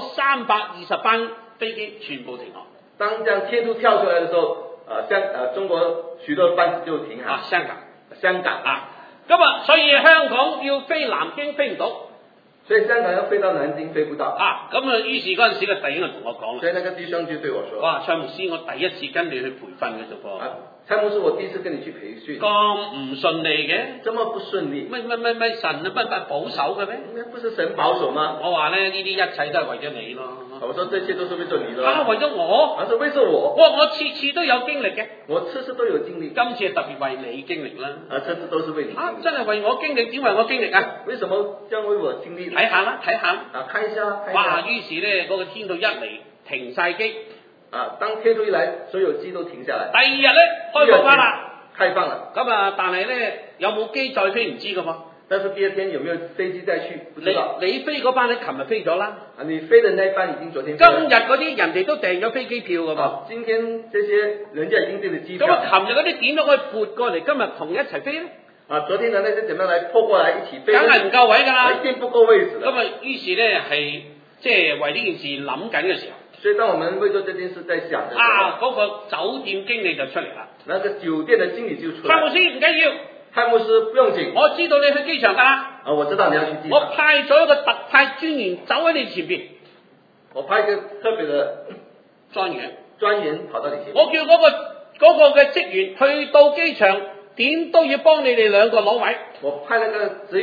320班飛機全部停落。
當這樣天兔跳出來的時候，中國許多班次就停下。香港啊，
咁所以香港要飛南京飛唔到，
所以香港要飛到南京飛不到。
咁於是嗰陣時個弟兄就同我講啦。
所以那個弟兄就對我說：
哇，蔡牧師，我第一次跟你去培訓嘅啫噃。
蔡牧師，我第一次跟你去培訓。
咁唔順利嘅？
這麼不順利？
乜神啊，乜保守嘅咩？
不是神保守嗎？
我話咧，呢啲一切都係為咗你咯。
我說這些都是為咗你咯。
為咗我？
是為咗我。
我次次都有經歷嘅。
我次次都有經歷。
今次係特別為你經歷啦。
這次都是為你經歷。
真係為我經歷，點為我經歷啊？
為什麼將為我經歷？
睇下啦。
看一下。
哇！於是咧，嗰個天兔一嚟停晒機。
當天兔一來，所有機都停下來。
第二日咧，開放翻啦。
開放了。
咁但係咧，有冇機再飛唔知噶噃。
但是第二天有沒有飛機再去？不知道。
你飛嗰班咧，琴日飛咗啦。
你飛的那班已經昨天飛。
今日嗰啲人哋都訂咗飛機票噶噃。
今天這些人家已經訂咗機票。
咁琴日嗰啲點都可以撥過嚟，今日同一齊飛咧？
昨天的那些點樣來撥過來一起飛？
梗係唔夠位㗎啦。
一定不夠位置。
咁於是咧係即係為呢件事諗緊嘅時候。
所以當我們為咗這件事在想嘅時候，
嗰個酒店經理就出嚟啦。
那個酒店的經理就出來。
蔡牧師唔緊要。
蔡牧師不用緊。
我知道你去機場㗎啦。
我知道你要去機場。
我派咗一個特派專員走喺你前邊。
我派一個特別的專員跑到你前面。
我叫嗰個嘅職員去到機場，點都要幫你哋兩個攞位。
我派那個職員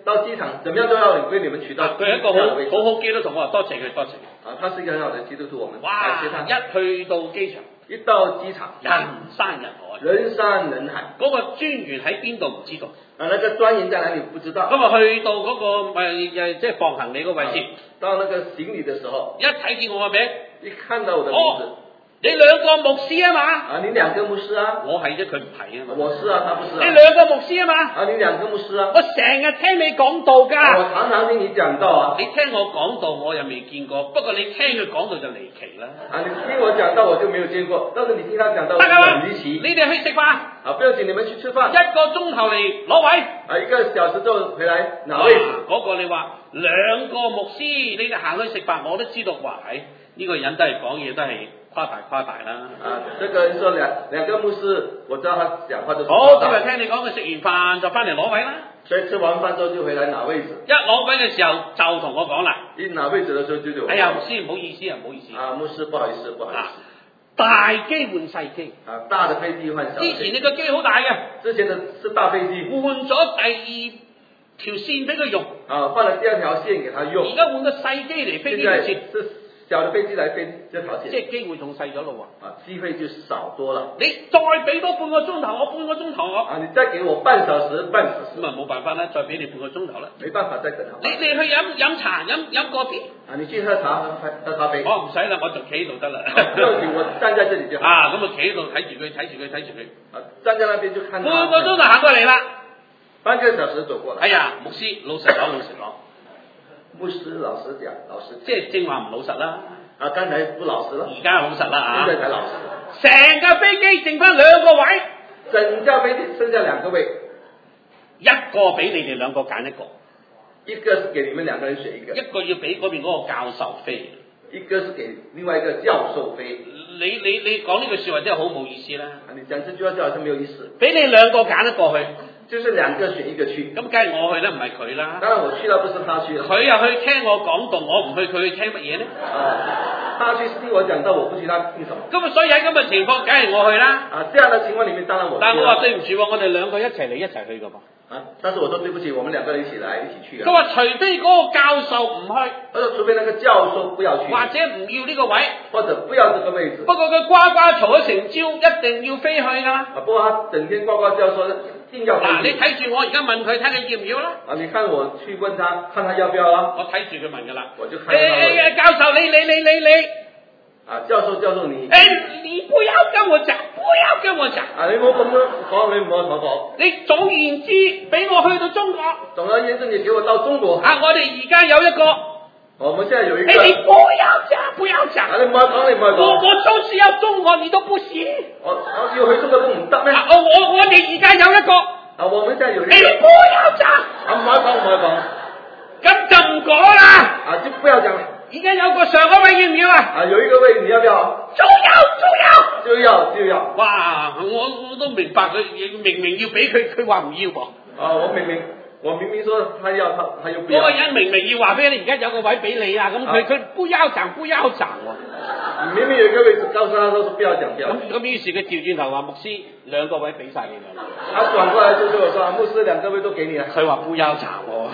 到機場，怎麼樣都要為你們取到。
佢係一個好基督徒，我話多謝佢，多謝佢。
他是一個很好的基督徒，我們
哇！
感謝他。
一去到機場，
一到機場，
人山人海，
人山人海。
嗰個專員喺邊度唔知道？
那個專員在哪裡不知道？
咁啊去到嗰個即係放行李個位置，
到那個行李的時候，
一睇見我個名，
一看到我的名字。
你兩個牧師啊嘛？
啊，你兩個牧師啊？
我係啫，佢唔係啊嘛。
我是啊，他不是啊。
你兩個牧師啊嘛？
啊，你兩個牧師啊？
我成日聽你講道㗎。
我常常聽你講道啊。
你聽我講道，我又未見過，不過你聽佢講道就離奇啦。
啊，你聽我講道我就沒有見過，但是你聽他講道
得㗎啦，
很離奇。
你哋去食飯。
啊，不要緊，你們去吃飯。
一個鐘頭嚟攞位。
啊，1個小時之後回來拿位置。
嗰個你話兩個牧師，你哋行去食飯，我都知道話係呢個人都係講嘢都係誇大啦。
啊，這個人說兩個牧師，我知道他講話都是
好，今日聽你講，佢食完飯就翻嚟攞位啦。
所以吃完飯之後就回來拿位置。
一攞位嘅時候就同我講啦。
一拿位置嘅時候就
哎呀，牧師唔好意思啊，唔好意思。
啊，牧師不好意思，不好意思。
大機換細機。
啊，大的飛機換小機。
之前你個機好大嘅。
之前的是大飛機。
換咗第二條線俾佢用。
啊，換了第二條線給他用。
而家換個細機嚟飛呢條線。
小的飛機來飛這條線，
即係機會仲細咗咯喎。
啊，機會就少多了。
你再俾多半個鐘頭，我半個鐘頭我。
啊，你再給我半小時。
咁啊冇辦法啦，再俾你半個鐘頭啦。
沒辦法再等。
你去飲茶飲個別。
啊，你去喝茶喝咖啡。
我唔使啦，我就企喺度得啦。
不用緊，我站在這裡就好。
啊，咁啊企喺度睇住佢。
啊，站在那邊就看他。
半個鐘頭行過嚟啦。
半個小時走過來。
哎呀，牧師老實講。
牧師老實講。
即係正話唔老實啦。
啊，剛才不老實啦。
而家老實啦啊。
現在才老實。
成架飛機剩翻兩個位。
整架飛機剩下兩個位。
一個俾你哋兩個揀一個。
一個是給你們兩個人選一個。
一個要俾嗰邊嗰個教授飛。
一個是給另外一個教授飛。
你講呢句說話真係好冇意思啦。
你講這句話就好像沒有意思。
俾你兩個揀一個去。
就是兩個選一個去。
咁梗係我去啦，唔係佢啦。
當然我去啦，不是他去啦。
佢又去聽我講道，我唔去，佢去聽乜嘢呢？
他去聽我講道，我不去，他聽什麼？
咁啊，所以喺咁嘅情況，梗係我去啦。
啊，這樣的情況裡面，當然我去。
但我話對唔住，我哋兩個一齊嚟一齊去㗎噃。
啊，但是我說對不起，我們兩個人一起來一起去啊。
佢話除非嗰個教授唔去，
他說除非那個教授不要去，
或者唔要呢個位，
或者不要這個位置。
不過佢呱呱嘈咗成朝，一定要飛去㗎啦。
啊，不過他整天呱呱叫說一定要飛。
嗱，你睇住我而家問佢，睇你要唔要啦。
啊，你看我去問他，看他要不要啦。
我睇住佢問㗎啦。
我就看他。
教授你。
啊，教授你。
你不要跟我講，不要跟我講。
啊，你唔好咁樣講，你唔好咁講。
你總而言之，俾我去到中國。
總而言之，你給我到中國。
啊，我哋而家有一個。
我們現在有一個。
你不要講。
啊，你唔好講。
我就是要中國，你都不行。
我要去中國都唔得咩？
我哋而家有一個。
啊，我們現在有一個。
你不要講。
啊，唔好講。
咁就唔講啦。
啊，就不要講。
而家有個上嗰位要唔要啊？
啊，有一個位你要不要？就要。
哇，我都明白佢明明要俾佢話唔要噃。
啊，我明明說他要，他又不要。
嗰個人明明要話俾你，而家有個位俾你啊，咁佢不要講喎。
明明有一個位置，告訴他說不要講。
咁於是佢調轉頭話牧師兩個位俾晒你啦。
他轉過來就對我說：牧師兩個位都給你啦。
佢話不要講喎。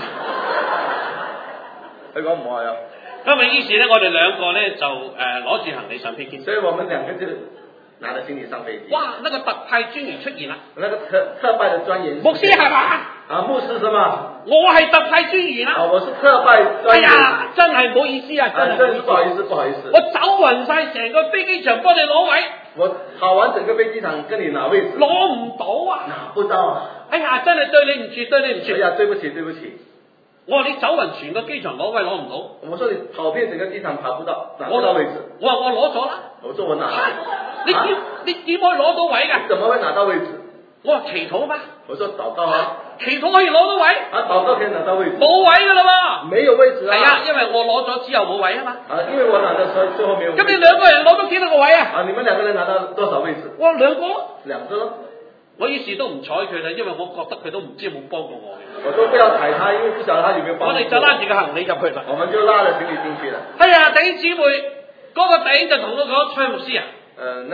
佢講唔係啊。
咁啊，於是咧，我哋兩個咧就攞住行李上飛機。
所以我們兩個就拿着行李上飛機。
哇！那個特派專員出現啦。
那個特派的專員。
牧師係嘛？
啊，牧師是嘛？
我係特派專員啦。
啊，我是特派專員。
哎呀，真係唔好意思啊，
真係不好意思。
我走勻晒成個飛機場幫你攞位。
我跑完整個飛機場跟你拿位置。
攞唔到啊！
拿不到啊！
哎呀，真係對你唔住。
哎呀，對不起。
我話你走勻全個機場攞位攞唔到。
我說你跑遍整個機場跑不到，拿不到位置。
我話我攞咗啦。
我說我拿。
你點可以攞到位㗎？
你怎麼會拿到位置？
我話祈禱嘛。
我說禱告啊。
祈禱可以攞到位。
啊，禱告可以拿到位置。
冇位㗎啦喎。
沒有位置啊。
係啊，因為我攞咗之後冇位啊嘛。
啊，因為我拿的時候最後沒有位置。
咁你兩個人攞到幾多個位啊？
啊，你們兩個人拿到多少位置？
我兩個。
兩個咯。
我於是都唔睬佢啦，因為我覺得佢都唔知有冇幫過我嘅。
我都不要踩他，因為不曉得他有沒有幫我。
我哋就拉住個行李入去啦。
我們就拉着行李進去了。
係啊，弟兄姊妹，嗰個弟兄就同我講：崔牧師啊，
那個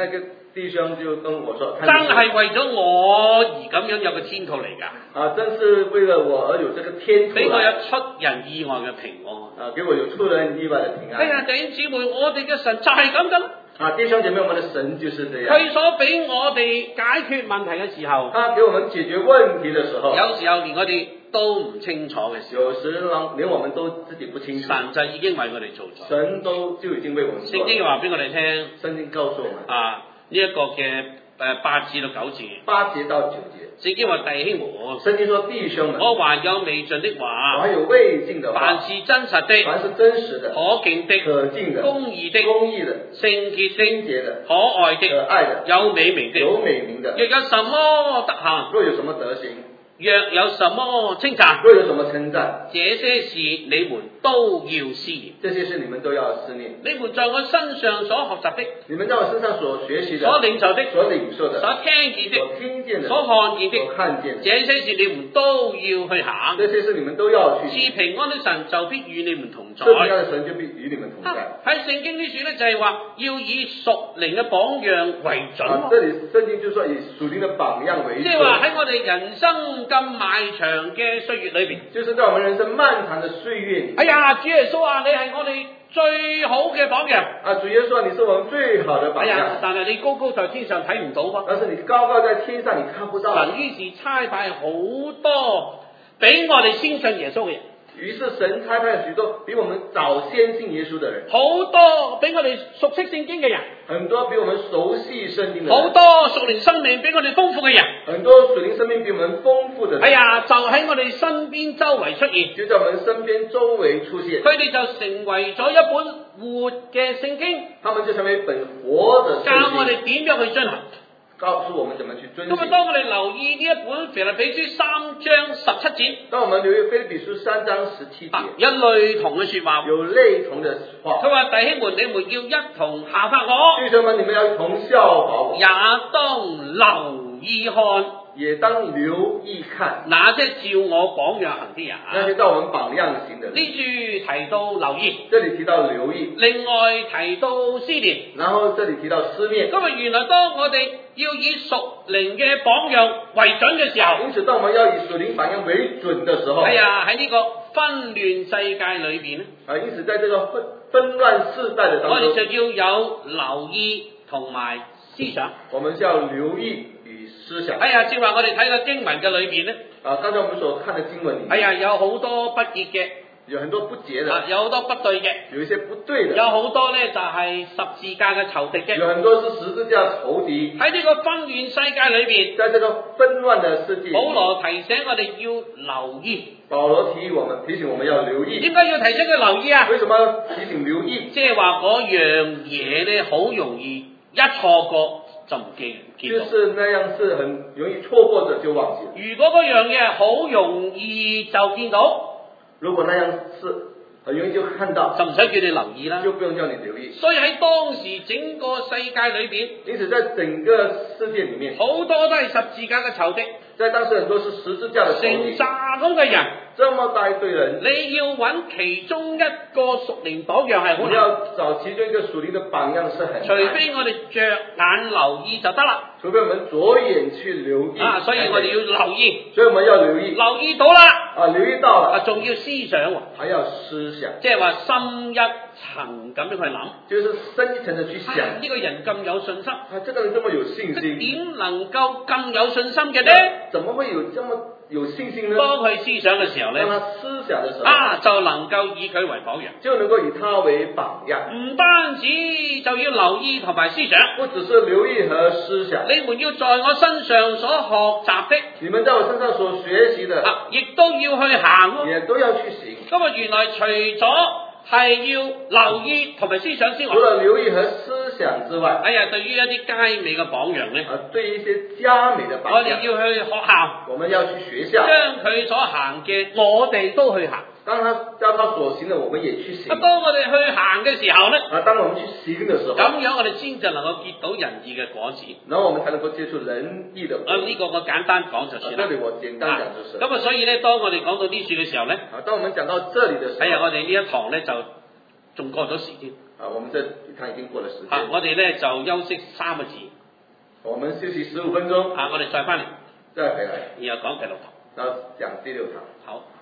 弟兄就跟我說，
真係為咗我而咁樣有個天土嚟㗎。
真是為了我而有這個天土，
俾我有出人意外嘅平安。
給我有出人意外嘅平安。
係啊，弟兄姊妹，我哋嘅神就係咁㗎。
弟兄姐妹，我們的神就是這樣。
佢所俾我哋解決問題嘅時候，
他給我們解決問題嘅時候，
有時候連我哋都唔清楚嘅時候，
有時連我們都自己不清楚，
神就已經為我哋做咗。
神就已經為我們做。
聖經話俾我哋聽，
聖經告訴我們
呢一個嘅8至到9節
，8節到9節。
聖經話弟兄們，
聖經說弟兄們，
我還有未盡的話，
我還有未盡的話，
凡是真實的，
凡是真實的，
可敬的，
可敬的，
公義的，聖潔的，可愛的，有美名的，若有什麼德行，
若有什麼德行，
若有什麼稱讚，
若有什麼稱讚，
這些事你們都要思念。
這些事你們都要思念。
你們在我身上所學習的，
你們在我身上所學習的，
所領受的，
所領受的，
所聽見的，
所聽見的，
所看見的，
所看見的，
這些事你們都要去行。
這些事你們都要去。
賜平安的神就必與你們同在。
賜平安的神就必與你們同在。
喺聖經呢處咧就係話要以屬靈嘅榜樣為準。
這裏聖經就說以屬靈的榜樣為準。
即係話喺我哋人生咁漫長嘅歲月裏邊，
就是在我們人生漫長的歲月裏。
哎呀，主耶穌啊，你係我哋最好嘅榜樣。
主耶穌，你是我們最好的榜樣。
但係你高高在天上睇唔到噃。
但是你高高在天上，你看不到。
神於是差派好多俾我哋先信耶穌嘅人。
於是神差派許多比我們早先信耶穌的人，
好多比我哋熟悉聖經嘅人，
很多比我們熟悉聖經的人，
好多屬靈生命比我哋豐富嘅人，
很多屬靈生命比我們豐富的人。
哎呀，就喺我哋身邊周圍出現，
就在我們身邊周圍出現。
佢哋就成為咗一本活嘅聖經，
他們就成為一本活的聖經，
教我哋點樣去進行。
告訴我們怎麼去遵行。
咁啊，當我哋留意呢一本腓立比書3章17節，
當我們留意腓立比書3章17節，
有類同嘅說話，
有類同的話。
佢話弟兄們，你們要一同效法我。
弟兄們，你們要一同效法我。
也當留意看。
也當留意看，
那些照我榜樣行的人，
那些照我們榜樣行的人。
呢處提到留意，
這裡提到留意，
另外提到思念，
然後這裡提到思念。
咁啊，原來當我哋要以屬靈嘅榜樣為準嘅時候，
因此當我們要以屬靈榜樣為準的時候，
係啊，喺呢個紛亂世界裏邊咧，
因此在這個紛亂世代的當中，
我哋就要有留意同埋思想。
我們就要留意與思想。
係啊，正話我哋睇個經文嘅裏邊咧，
剛才我們所看的經文裡面，
係啊，有好多不潔嘅，
有很多不潔的，
有好多不對嘅，
有一些不對的，
有好多咧就係十字架嘅仇敵嘅，
有很多是十字架仇敵。
喺呢個紛亂世界裏邊，
在這個紛亂的世界，
保羅提醒我哋要留意。
保羅提醒我們要留意。
點解要提醒佢留意啊？
為什麼要提醒留意？
即係話嗰樣嘢咧，好容易一錯過就唔記到。
就是那樣，是很容易錯過的就忘記了。
如果嗰樣嘢好容易就見到，
如果那樣是很容易就看到，
就唔使叫你留意啦，
就不用叫你留意。
所以喺當時整個世界裏邊，
因此在整個世界裡面，
好多都係十字架嘅仇敵。
在當時很多是十字架的仇敵，
成扎咁嘅人，
這麼大一堆人，
你要揾其中一個屬靈榜樣係好難，
你要找其中一個屬靈的榜樣是很難，
除非我哋着眼留意就得啦。
除非我們着眼去留意
所以我哋要留意，
所以我們要留意，
留意到啦，
留意到了，
仲要思想喎，
還要思想，
即係話深一層咁樣去諗，
就是深一層的去想。
呢個人咁有信心，
這個人這麼有信心，
點能夠咁有信心嘅呢？
怎麼會有這麼有信心呢？
當佢思想嘅時候呢，
當他思想的時候，
就能夠以佢為榜樣，
就能夠以他為榜樣。
唔單止就要留意同埋思想，
不只是留意和思想，
你們要在我身上所學習的，
你們在我身上所學習的，
亦都要去行，
也都要去行。
咁啊，原來除咗係要留意同埋思想之外，
除了留意和思想之外，
對於一啲佳美嘅榜樣呢，
對於一些佳美的榜樣，
我哋要去學校，
我們要去學校，
將佢所行嘅我哋都去行。
當他所行的，我們也去行。
當我哋去行嘅時候呢，
當我們去行的時候，
咁樣我哋先至能夠結到仁義嘅果子，
然後我們才能夠接觸仁義的果子。
呢個我簡單講就算啦。
這裡我簡單講就是。
咁所以呢，當我哋講到呢處嘅時候呢，
當我們講到這裡的時候，
我哋呢一堂呢就仲過咗時添。
我們這一堂已經過了時間。
我哋呢就休息3個字。
我們休息15分鐘。
我哋再翻嚟，
再回來。
然後講第6堂。
然後講第6堂。
好。